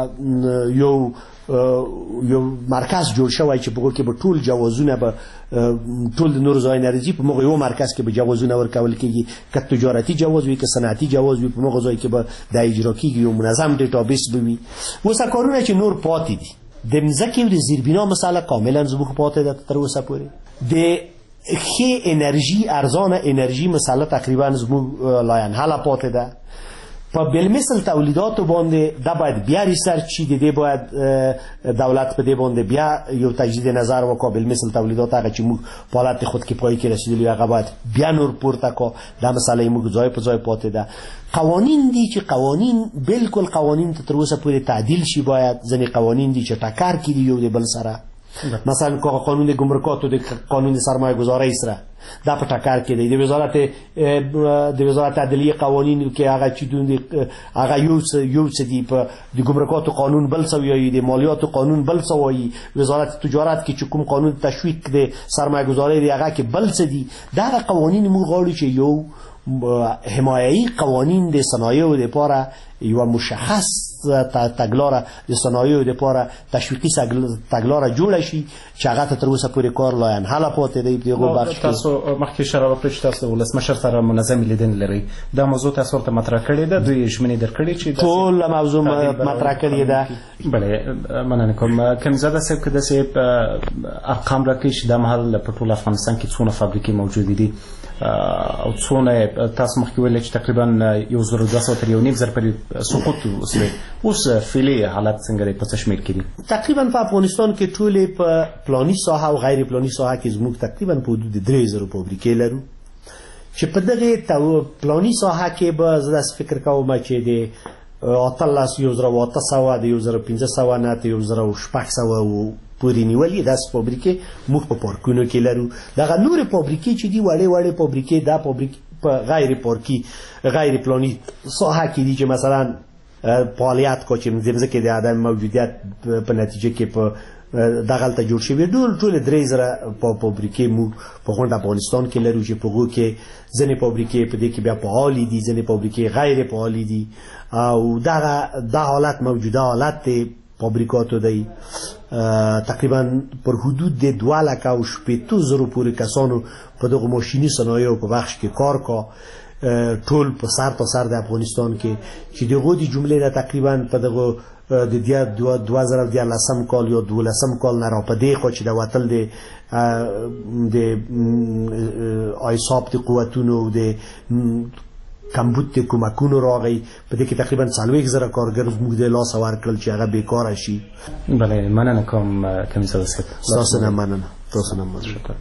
یو یو مرکز جوړ شوی چې په هغو کې به ټول جوازونه به ټول د نورو ځایونه راځي، په هغو یو مرکز کې به جوازونه ورکول کېږي، که تجارتي جواز وي که صنعتي جواز وي په هغو ځای کې به دا اجرا کېږي، یو منظم ډیټابیس به وي. اوس کارونه چې نور پاتې دي د مځکې او د زیربنا مسله کاملا زموږ پاتې ده تر اوسه پورې. د ښې انرژي ارزانه انرژي مسله تقریبا زموږ لاینحله پاتې ده. په بالمثل تولیداتو باندې دا باید بیا ریسرچ شي، د دې باید دولت په دې باندې بیا یو تجدید نظر وکړي. بالمثل تولیدات هغه چې موږ په حالت خودکفایي کې رسیدلي هغه باید بیا نور پورته کړو. دا مسله موږ ځای په ځای پاتې ده. قوانین دي چې قوانین بالکل قوانین ته تر اوسه پورې تعدیل شي، باید ځینې قوانین دي چې ټکر کړي یو د بل سره، مثلا قانون ګمرکاتو د قانون سرمایه گذاری سره دا په ټکر کې دی. د وزارت د وزارت عدلیه قوانین کې هغه چې دوی هغه یو یو څه دي، په د ګمرکاتو قانون بل څه وایي، د مالیاتو قانون بل څه وایي، وزارت تجارت کې چې کوم قانون تشویق د سرمایه گذاری دی هغه کې بل څه دي. دا قوانین موږ غواړو چې یو حمایوي قوانین د صنایعو لپاره یو مشخص تګلاره د صنایعو لپاره تشویقي تګلاره جوړه شي چې هغه ته تر اوسه پورې کار لا انحله پاتې دی. په دغه بخش کې تاسو مخکې اشاره وکړه چې تاسو ولسمشر سره منظم لیدنې لرئ، دا موضوع تاسو ورته مطرح کړې ده، دوی ژمنې درکړې چې ټول موضوع مطرح کړې ده. بله مننه کوم. کمزاده صاحب که داسې ارقام راکړئ چې دا مهال په ټول افغانستان کې څونه فابریکې موجودې دي او څونه تاسو مخکې ویل چې تقریبا یو زر دوه سوه تر یو نیم زر پورې سقوط وسوی، اوس فعلي حالت څنګه دی په څه شمېر کې دي؟ تقریبا په افغانستان کې ټولې په پلاني ساحه او غیر پلاني ساحه کې زموږ تقریبا په حدود درې زره فابریکې لرو چې په دغې پلاني ساحه کې به زه داسې فکر کوم چې د اتلس یو زره اته سوه د یو زره پنځه سوه نه تر یو زره شپږ سوه پورې نیولې داسې فابریکې موږ په پارکونو کې لرو. دغه نورې فابریکې چې دي وړې وړې فابریکې دا فابریکې په غیر پارکي غیر پلاني ساحه کې دي چې مثلا فعالیت کو چې د ځمکې د عدم موجودیت په نتیجه کې په دغلته جوړ شوي ټول ټول درې زره فابریکې موږ په غونډ افغانستان کې لرو چې په هغو کې ځینې فابریکې په دې کې بیا فعالې دي ځینې فابریکې غیر فعالې دي او دغه دا حالت موجوده حالت دی فابریکاتو دی تقریبا پر حدود د دوه لکه او شپېتو زرو پورې کسانو په دغو ماشیني صنایعو په بخش کې کار کا ټول په سر تا سر د افغانستان کې چې دغو د جملې نه تقریبا په دغو د دوه زره دیارلسم کال یا دولسم کال نه را په دې خوا چې د وتل د ایساب د قوتونو د کمبود د کومکونو راغی په دې کې تقریبا څلوېښت زره کارګر زموږ د لاسه ورکړل چې هغه بیکاره شي. بله مننه کوم کمیسر صاحب. ستاسو نه مننه. تاسو نه مننه.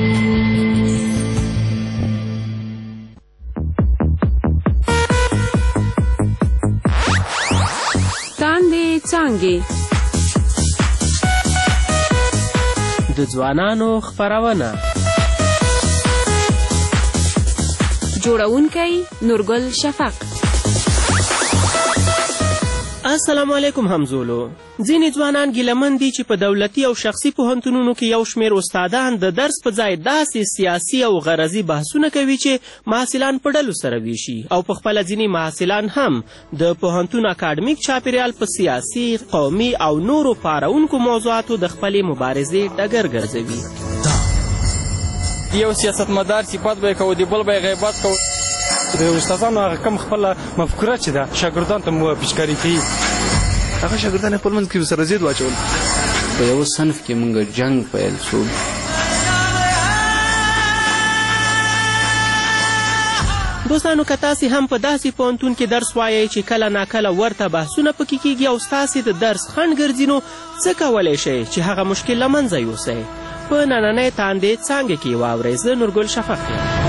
تاندې څانګې د ځوانانو خپرونه جوړونکی نورګل شفق. السلام علیکم همزولو. ځینې ځوانان ګیلهمن دي چې په دولتي او شخصي پوهنتونونو کې یو شمېر استادان د درس په ځای داسې سیاسي او غرضي بحثونه کوي چې محصلان په ډلو سره ویشي او په خپله ځینې محصلان هم د پوهنتون اکاډمیک چاپیریال په سیاسي، قومي او نورو پارونکو موضوعاتو د خپلې مبارزې ډګر ګرځوي. یو سیاستمدار صفت به یې کوو د بل به یې غیبت کوو. د استادانو هغه کم خپله مفکوره چې ده شاګردانو ته مو پیشکاري کوي هغه شاګردان خپل منځ کې سره ضد واچول. په یو صنف کې موږ جنګ پیل شو. دوستانو که تاسې هم په داسې پوهنتون کې درس وایئ چې کله ناکله ورته بحثونه پکې کیږي او ستاسې د درس خنډ ګرځي نو څه کولی شئ چې هغه مشکل له منځه یوسئ؟ په نننۍ تاندې څانګې کې واورئ. زه نورګل شفق یم.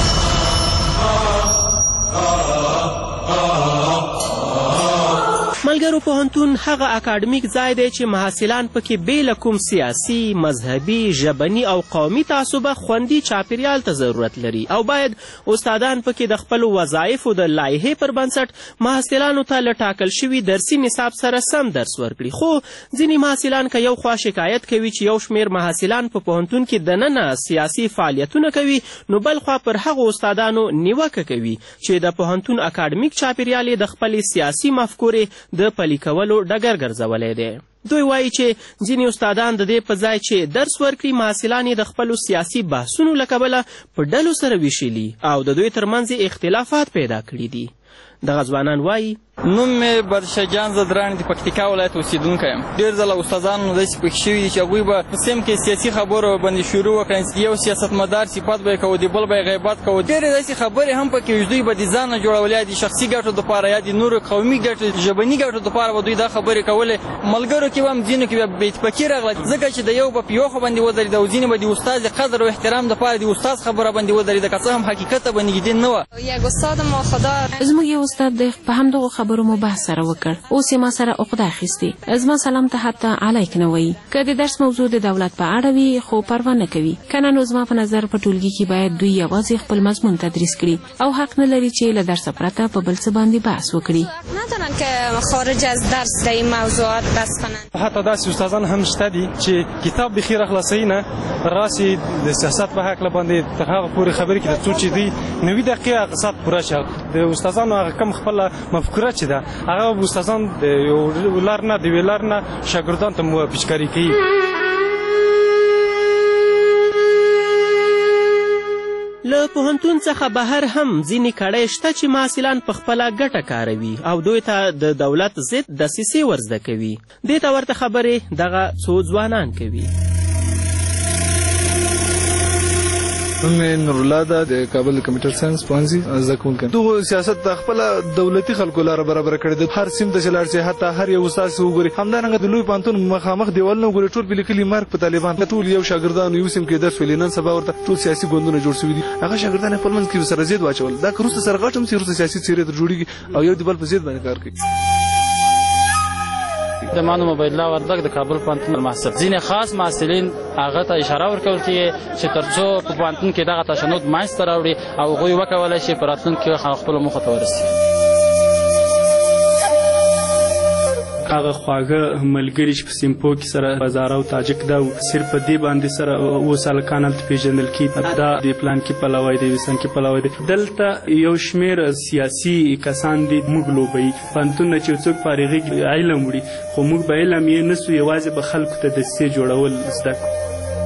ملګرو پوهنتون هغه اکاډمیک ځای دی چې محصلان پکې بې له کوم سیاسي، مذهبي، ژبني او قومي تعصبه خوندي چاپیریال ته ضرورت لري او باید استادان پکې د خپلو وظایفو د لایحې پر بنسټ محصلانو ته له ټاکل شوي درسي نصاب سره سم درس ورکړي. خو ځینې محصلان که یو خوا شکایت کوي چې یو شمېر محصلان په پوهنتون کې دننه سیاسي فعالیتونه کوي نو بل خوا پر هغو استادانو نیوکه کوي چې د پوهنتون اکاډمیک چاپیریال یې د خپلې سیاسي مفکورې د پلي کولو ډګر ګرځولی دی. دوی وایي چې ځینې استادان د دې په ځای چې درس ورکړي محصلان یې د خپلو سیاسي بحثونو له کبله په ډلو سره ویشلي او د دوی ترمنځ اختلافات پیدا کړي دي. دغه ځوانان وایي نوم مې برشجان زدران د پکتیکا ولایت اوسېدونکی یم. ډېر ځله استادانو داسې پکې شوي دي چې هغوی به په سیم کې سیاسي خبرو باندې شروع وکړي. یو سیاستمدار صفت به یې کوو د بل به یې غیبت کوو. ډېرې داسې خبرې هم پکې وي چې دوی به د ځان نه جوړولې د شخصي ګټو دپاره یا د نورو قومي ګټو ژبني ګټو دپاره به دوی دا خبرې کولې. ملګرو کې به هم ځینو کې به بې اتفاقي راغله ځکه چې د یو به په یو خوا باندې ودرېده او ځینې به د استاد د قدر او احترام دپاره د استاد خبره باندې ودرېده که څه هم حقیقت ته به نږدې نه وه. یک استاد ما خدا زموږ یو استاد دی په همدغو خبرو مو بحث سره وکړ. اوس یې ما سره عقده اخیستې. زما سلام ته حتی علیک نه وایي. که د درس موضوع د دولت په اړه وي خو پروا نه کوي. که نه نو زما په نظر په ټولګي کې باید دوی یوازې خپل مضمون تدریس کړي او حق نه لري چې له درسه پرته په بل څه باندې بحث وکړي. ندارن که خارج از درس د این موضوعات بحث کنن. حتی داسې استادان هم شته دي چې کتاب بخیر اخلاصوي نه راسي د سیاست په هکله باندې تر هغه پورې خبرې کوي څو چې دوی نوي دقیقې اقتصاد پوره شي. د استادانو هغه کم خپله مفکوره چې ده هغه استادان د یو لار نه د یوې لار نه شاګردانو ته مو پیشکاري کوي. له پوهنتون څخه بهر هم ځینې کړۍ شته چې محصلان په خپله ګټه کاروي او دوی ته د دولت ضد دسیسې ورزده کوي. دې ته ورته خبرې دغه څو ځوانان کوي. مې نورالله ده د کابل د کمپیوټر ساينس پوهنځي زده کوونکی. دغه سیاست د خپله دولتي خلکو لاره برابره کړې ده. هر سیم ته چې لاړ شي حتی هر یو استاد وګوري همدارنګه د لوی پوهنتون مخامخ دیوالونه وګوري ټول په لیکلي مرګ په طالبان ټول یو شاګردان یو سیم کې درس ویلي. نن سبا ورته ټول سیاسي ګوندونه جوړ شوي دي. هغه شاګردان خپل منځ کې سره زید واچول. دا که وروسته سره غټ هم سي وروسته سیاسي څېرې در جوړېږي او یو د بل په ضد باندې کار کوي. د مانو عبید الله وردګ د کابل پوهنتون محصل ځینې خاص محصلین هغه ته اشاره ورکول کېږي چې تر څو په پوهنتون کې دغه تشنج منځته راوړي او هغوی وکولی شي په راتلونکي کې خپلو موخو ته ورسي. هغه خواږه ملګري چې په سیمپو کې سره بازار او تاجک دا صرف په دې باندې سره اوس هلکان هلته پېژندل کېږي دا د پلان کې پلوی دی ویسان کې پلوی دی. دلته یو شمېر سیاسي کسان دي موږ لوبوي پوهنتونونه چې څوک فارغېږي علم وړي خو موږ به علم یې نه سو یوازې به خلکو ته دسیسې جوړول زده کړو.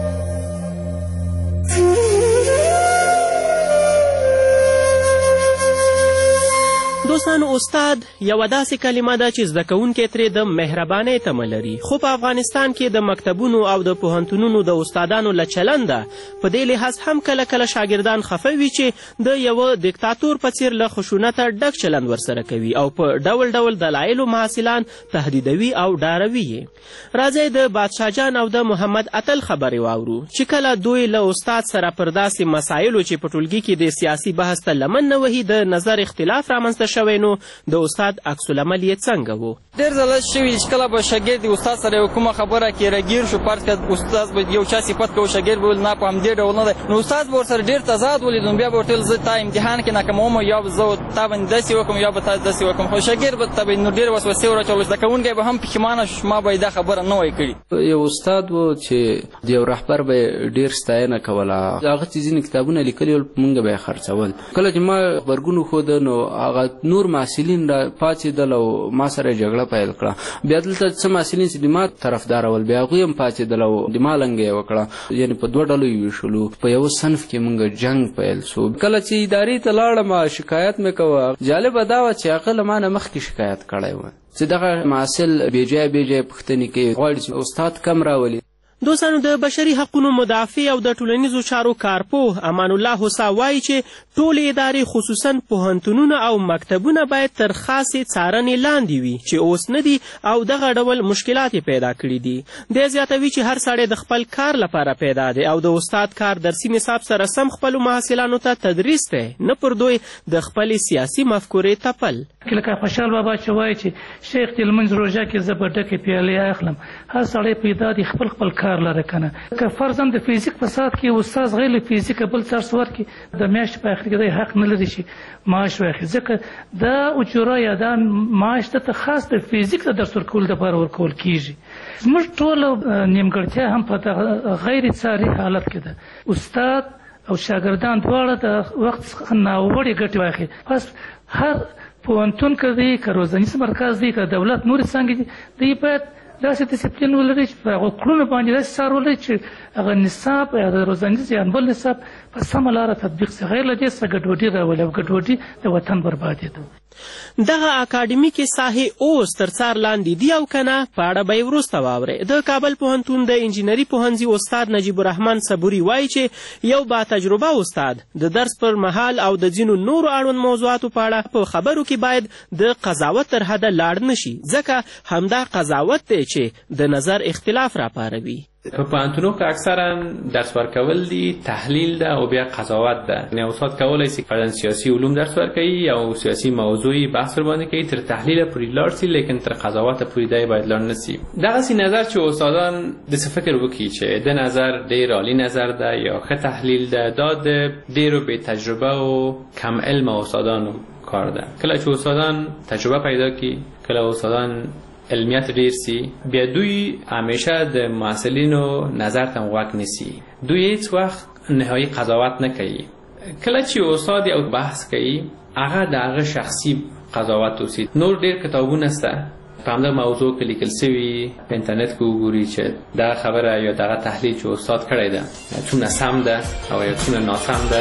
دوستانو استاد یوه داسې کلمه ده چې زده کوونکی ترې د مهربانۍ تمه لري خو په افغانستان کې د مکتبونو او د پوهنتونونو د استادانو له چلنده په دې لحاظ هم کله کله شاګردان خفه وي چې د یوه دیکتاتور په څیر له خشونته ډک چلند ورسره کوي او په ډول ډول دلایلو محصلان تهدیدوي او ډاروي یې. راځئ د بادشاه جان او د محمد اتل خبرې واورو چې کله دوی له استاد سره پر داسې مسایلو چې په ټولګي کې د سیاسي بحث ته لمن نه وهي د نظر اختلاف رامنځته شوی نو د استاد عکس العمل یې څنګه و. ډېر ځله شوي چې کله به شاګرد د استاد سره یو کومه خبره کې راګیر شو فرض کړه استاد به یو چا صفت کوو شاګرد به ویل نه په همدې ډول نه دی نو استاد به ورسره ډېر تضاد ولید نو بیا به ورته ویل زه تا امتحان کې ناکاموم یا به زه تا باندې داسې وکړم یا به تا داسې وکړم خو شاګرد به ته به نو ډېر وسوسې ور اچول زده کوونکی به هم پښیمانه شو ما به دا خبره نه وای کړې. یو استاد و چې د یو رهبر به ډېر ستاینه کوله هغه چې ځینې کتابونه لیکلي ول مونږ به یې خرڅول. کله چې ما غبرګون وښوده نو هغه نور محصلین را پاڅېدل او ما سره جګړه پیل کړه. بیا دلته څه محصلین چې د ما طرفدار ول بیا هغوی هم پاڅېدل او د ما لنګه یې وکړه یعنې په دوه ډلو یې ویشلو. په یوه صنف کې مونږ جنګ پیل سو. کله چې ادارې ته لاړم شکایت مې کوه جالبه دا وه چې هغه له ما نه مخکې شکایت کړی و چې دغه محصل بېجایه بېجایه پوښتنې کوي غواړي چې استاد کم راولي. دوستانو د بشري حقونو مدافع او د ټولنیزو چارو کارپوه امان الله هوسا وایي چې ټولې ادارې خصوصا پوهنتونونه او مکتبونه باید تر خاصې څارنې لاندې وي چې اوس نه دي او دغه ډول مشکلات یې پیدا کړي دي. دی زیاتوي چې هر سړی د خپل کار لپاره پیدا دی او د استاد کار درسي نصاب سره سم خپلو محصلانو ته تدریس دی نه پر دوی د خپلې سیاسي مفکورې تپل. لکه خوشحال بابا چې وایي چې شیخ د لمونځ روژه کې زه به ډکې پیالې اخلم هر سړی پیدا دی خپل خپل کار لره کنه. که فرضاً د فیزیک په ساعت کې استاد غیر له فیزیکه بل درس ورکړي د میاشتې په اخر کې دی حق نه لري چې معاش واخلي ځکه دا اجوره یا دا معاش ته خاص د فیزیک د درس ورکولو دپاره ورکول کېږي. زموږ ټوله نیمګړتیا هم په دغه غیر څاري حالت کې ده. استاد او شاګردان دواړه د وخت څخه ناوړې ګټې واخلي. پس هر پوهنتون که دی که روزنیز مرکز دی که دولت نورې څانګې دي دوی باید داسې ډسپلین ولري چې په هغو کړنو باندې داسې څار ولري چې هغه نصاب یا د روزنیز یا بل نصاب په سمه لاره تطبیق شي غیر له دې څخه ګډوډي راولي او ګډوډي د وطن بربادي ده. دغه اکاډمیکې ساحې اوس تر څار لاندې دي او که نه په اړه به یې وروسته واورئ. د کابل پوهنتون د انجینري پوهنځي استاد نجیب الرحمن صبوري وایي چې یو با تجربه استاد د درس پر مهال او د ځینو نورو اړوند موضوعاتو په اړه په خبرو کې باید د قضاوت تر حده لاړ نه شي ځکه همدا قضاوت دی چې د نظر اختلاف راپاروي. په پوهنتونو کې اکثرا درس ورکول دي تحلیل ده او بیا قضاوت ده. یعنې استاد کولی شي فرضاً سیاسي علوم درس ورکوي او سیاسي موضوعي بحث ورباندې کوي تر تحلیل پورې لاړ سي لیکن تر قضاوت پورې دی باید لاړ نه سي. دغسې نظر چې استادان داسې فکر وکړي چې د نظر ډېر عالي نظر ده یا ښه تحلیل ده دا د ډېرو بې تجربه او کم علمه استادانو کار ده. کله چې استادان تجربه پیدا کړي کله استادان علمیت ډیر سي بیا دوی همیشه د محصلینو نظر ته غوږ نیسي. دوی هیڅ وخت نهایی قضاوت نه کوي. کله چې استاد یو بحث کوي هغه د هغه شخصي قضاوت اوسي. نور ډیر کتابونه شته په همدغه موضوع کې لیکل سوي په انټرنیټ کې وګوري چې دغه خبره یا دغه تحلیل چې استاد کړی ده څومره سم ده او یا څومره ناسم ده.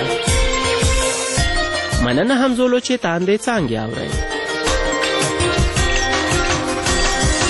مننه همزولو چې تاندې څانګې اورئ.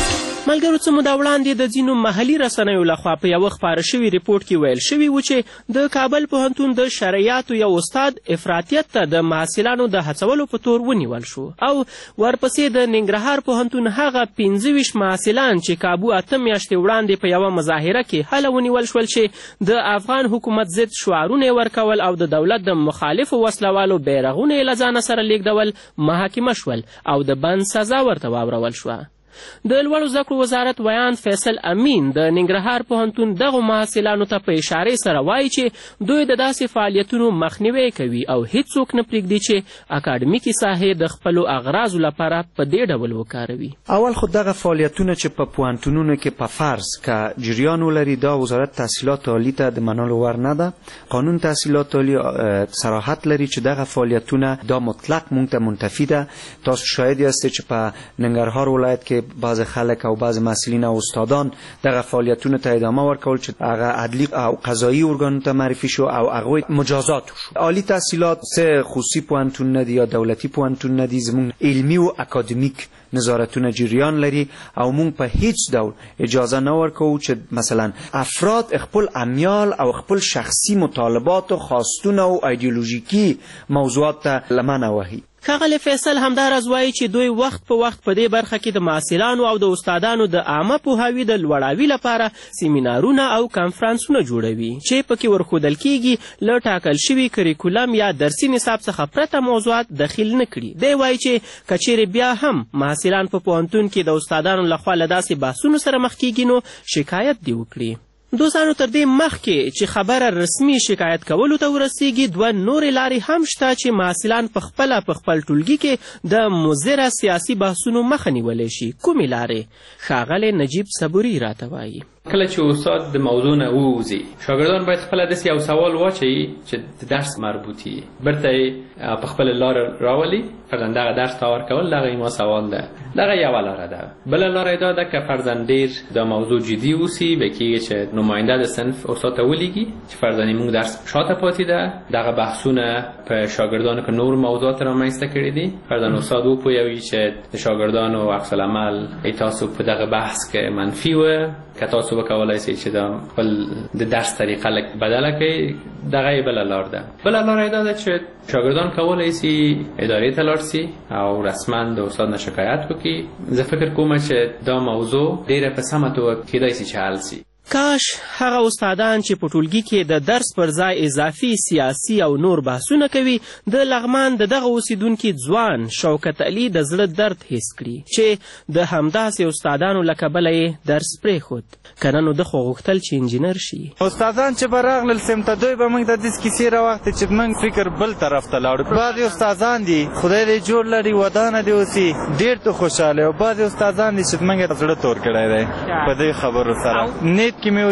ملګرو څه موده وړاندې د ځینو محلي رسنیو لخوا په یوه خپاره شوي ریپورټ کې ویل شوي و چې د کابل پوهنتون د شرعیاتو یو استاد افراطیت ته د محصلانو د هڅولو په تور ونیول شو او ورپسې د ننګرهار پوهنتون هغه پنځه ویشت محصلان چې کابو اته میاشتې وړاندې په یوه مظاهره کې هله ونیول شول چې د افغان حکومت ضد شعارونه یې ورکول او د دولت د مخالفو وسلوالو بیرغونه یې له ځانه سره لیږدول محاکمه شول او د بند سزا ورته واورول شوه. د لوړو زده کړو وزارت ویان فیصل امین د ننګرهار پوهنتون دغو محصلانو ته په اشارې سره وایي چې دوی د داسې فعالیتونو مخنیوی کوي او هیڅوک نه پرېږدي چې اکاډمیکي ساحې د خپلو اغراضو لپاره په دې ډول وکاروي. اول خو دغه فعالیتونه چې په پوهنتونونو کې په فرض که جریان ولري دا وزارت تحصیلات عالی ته د منلو وړ نه ده. قانون تحصیلات عالی صراحت لري چې دغه فعالیتونه دا مطلق مونږ ته منتفي ده. تاسو شاهد یاستئ چې په ننګرهار ولایت کې بعض خلک او بعض مسئولین او استادان دغه فعالیتونو ته ادامه ورکول چې هغه عدلی او قضایی ارګانونو ته معرفي شو او هغوی مجازات شو. عالی تحصیلات سه خصوصي پوهنتون نه دي یا دولتي پوهنتون نه دي، زموږ علمي او اکادمیک نظارتونه جریان لري او مونږ په هیڅ ډول اجازه نه ورکوو چې مثلا افراد خپل امیال او خپل شخصي مطالبات او خواستونه او ایدئولوژیکي موضوعات ته لمنه وهي. ښاغلی فیصل همداراز وایي چې دوی وخت په وخت په دې برخه کې د محصلانو او د استادانو د عامه پوهاوي د لوړاوي لپاره سیمینارونه او کنفرانسونه جوړوي چې پکې ورښودل کیږي له ټاکل شوي کریکولم یا درسي نصاب څخه پرته موضوعات دخیل نه کړي. دی وایي چې که چیرې بیا هم محصلان په پوهنتون کې د استادانو لخوا له داسې بحثونو سره مخ کیږي نو شکایت دې وکړي. دوستانو تر دې مخکې چې خبره رسمي شکایت کولو ته ورسیږي دوه نورې لارې هم شته چې محصلان په خپله په خپل ټولګي کې د مضره سیاسي بحثونو مخه نیولی شي. کومې لارې؟ ښاغلی نجیب صبوري راته وایي. کله چې استاد د موضوع نه ووځي شاګردان باید خپله داسې یو سوال واچوي چې د درس مربوطي بیرته یې په خپله لاره راولي. فرضاً دغه درس ته ورکول دغه ما سوال ده. دغه یوه لاره ده. بله لاره یې دا ده که فرضاً ډېر د موضوع جدي اوسي به کېږي چې نماینده د صنف استاد ته ولیږي چې فرضاً موږ درس شاته پاتې ده. دغه بحثونه په شاګردانو که نور موضوعات رامنځته کړي دي فرضاً استاد وپوهوي چې د شاګردانو عکس العمل تاسو په دغه بحث کې منفي وه که تاسو وکولای شئ چې دا خپل د درس طریقه لږ بدله کړئ. دغه یې بله لار ده. بله لار یې دا ده چې شاګردان کولی شي ادارې ته لاړ شي او رسما د استاد نه شکایت وکړي. زه فکر کوم چې دا موضوع ډېره په سمه توګه کیدای شي چې حل شي. کاش هغه استادان چې په ټولګي کې د درس پر ځای اضافي سیاسي او نور بحثونه کوي د لغمان د دغه اوسیدونکي ځوان شوکت علي د زړه درد حس کړي چې د همداسې استادانو له کبله یې درس پرېښود. که نه نو ده خو غوښتل چې انجینر شي. استادان چې به راغلل سیم ته دوی به موږ د دې کیسې راوختې چې موږ فکر بل طرف ته لاړو. بعضې استادان دي خدای دې جوړ لري ودانه دې اوسي ډېر ته خوشحاله او بعضې استادان دي چې موږ یې زړه تور کړی دی په دې خبرو سره. نیت کې مې و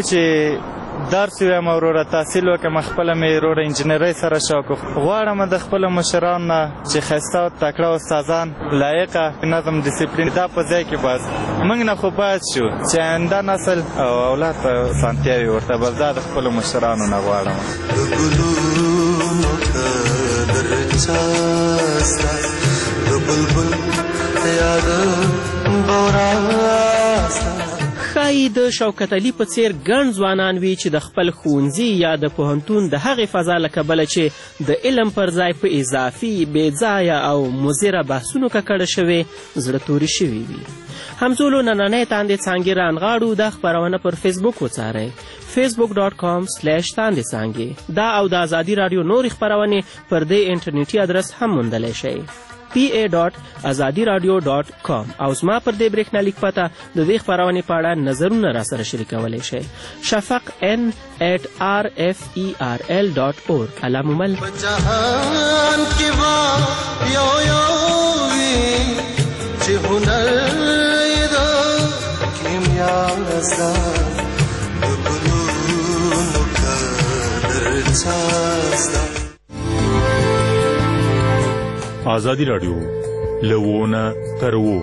چې درس ویم او وروره تحصیل وکړم خپله مې وروره انجینرۍ سره شوق غواړم د خپلو مشرانو نه چې ښایسته او تکړه استادان لایقه نظم ډسپلین دا په ځای کې بس موږ نه خو باید شو چې آینده نسل او اولاد ته اسانتیاوې ورته بس دا د خپلو مشرانو نه غواړم. ښایي د شوکت علي په څېر ګڼ ځوانان وي چې د خپل ښوونځي یا د پوهنتون د هغې فضا له کبله چې د علم پر ځای په اضافي بېځایه او مضره بحثونو ککړه شوې زړه تورې شوي وي. همزولو نننۍ تاندې څانګې رانغاړو. دا خپرونه پر فیسبوک وڅارئ فیسبوک ډاټ کام سلیش تاندې څانګې. دا او د ازادي راډیو نورې خپرونې پر دې انټرنیټي ادرس هم موندلی شئ پی ای ډاټ ازادي راډیو ډاټ کام. او زما پر دې برېښنالیک پته د دې خپرونې په اړه نظرونه راسره شریکولی شئ. شفق ان ایټ آر اف ای آر ال ډاټ اورګ. الله مو مل. په جهان کې به یو یو وي چې هنر یې د کیمیا رسا د ګلونو قدر څاستا. آزادی راډیو لوونه تر وو.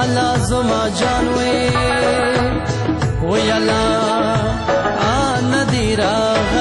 الله زما جان وې وې الله ا ندی راغلی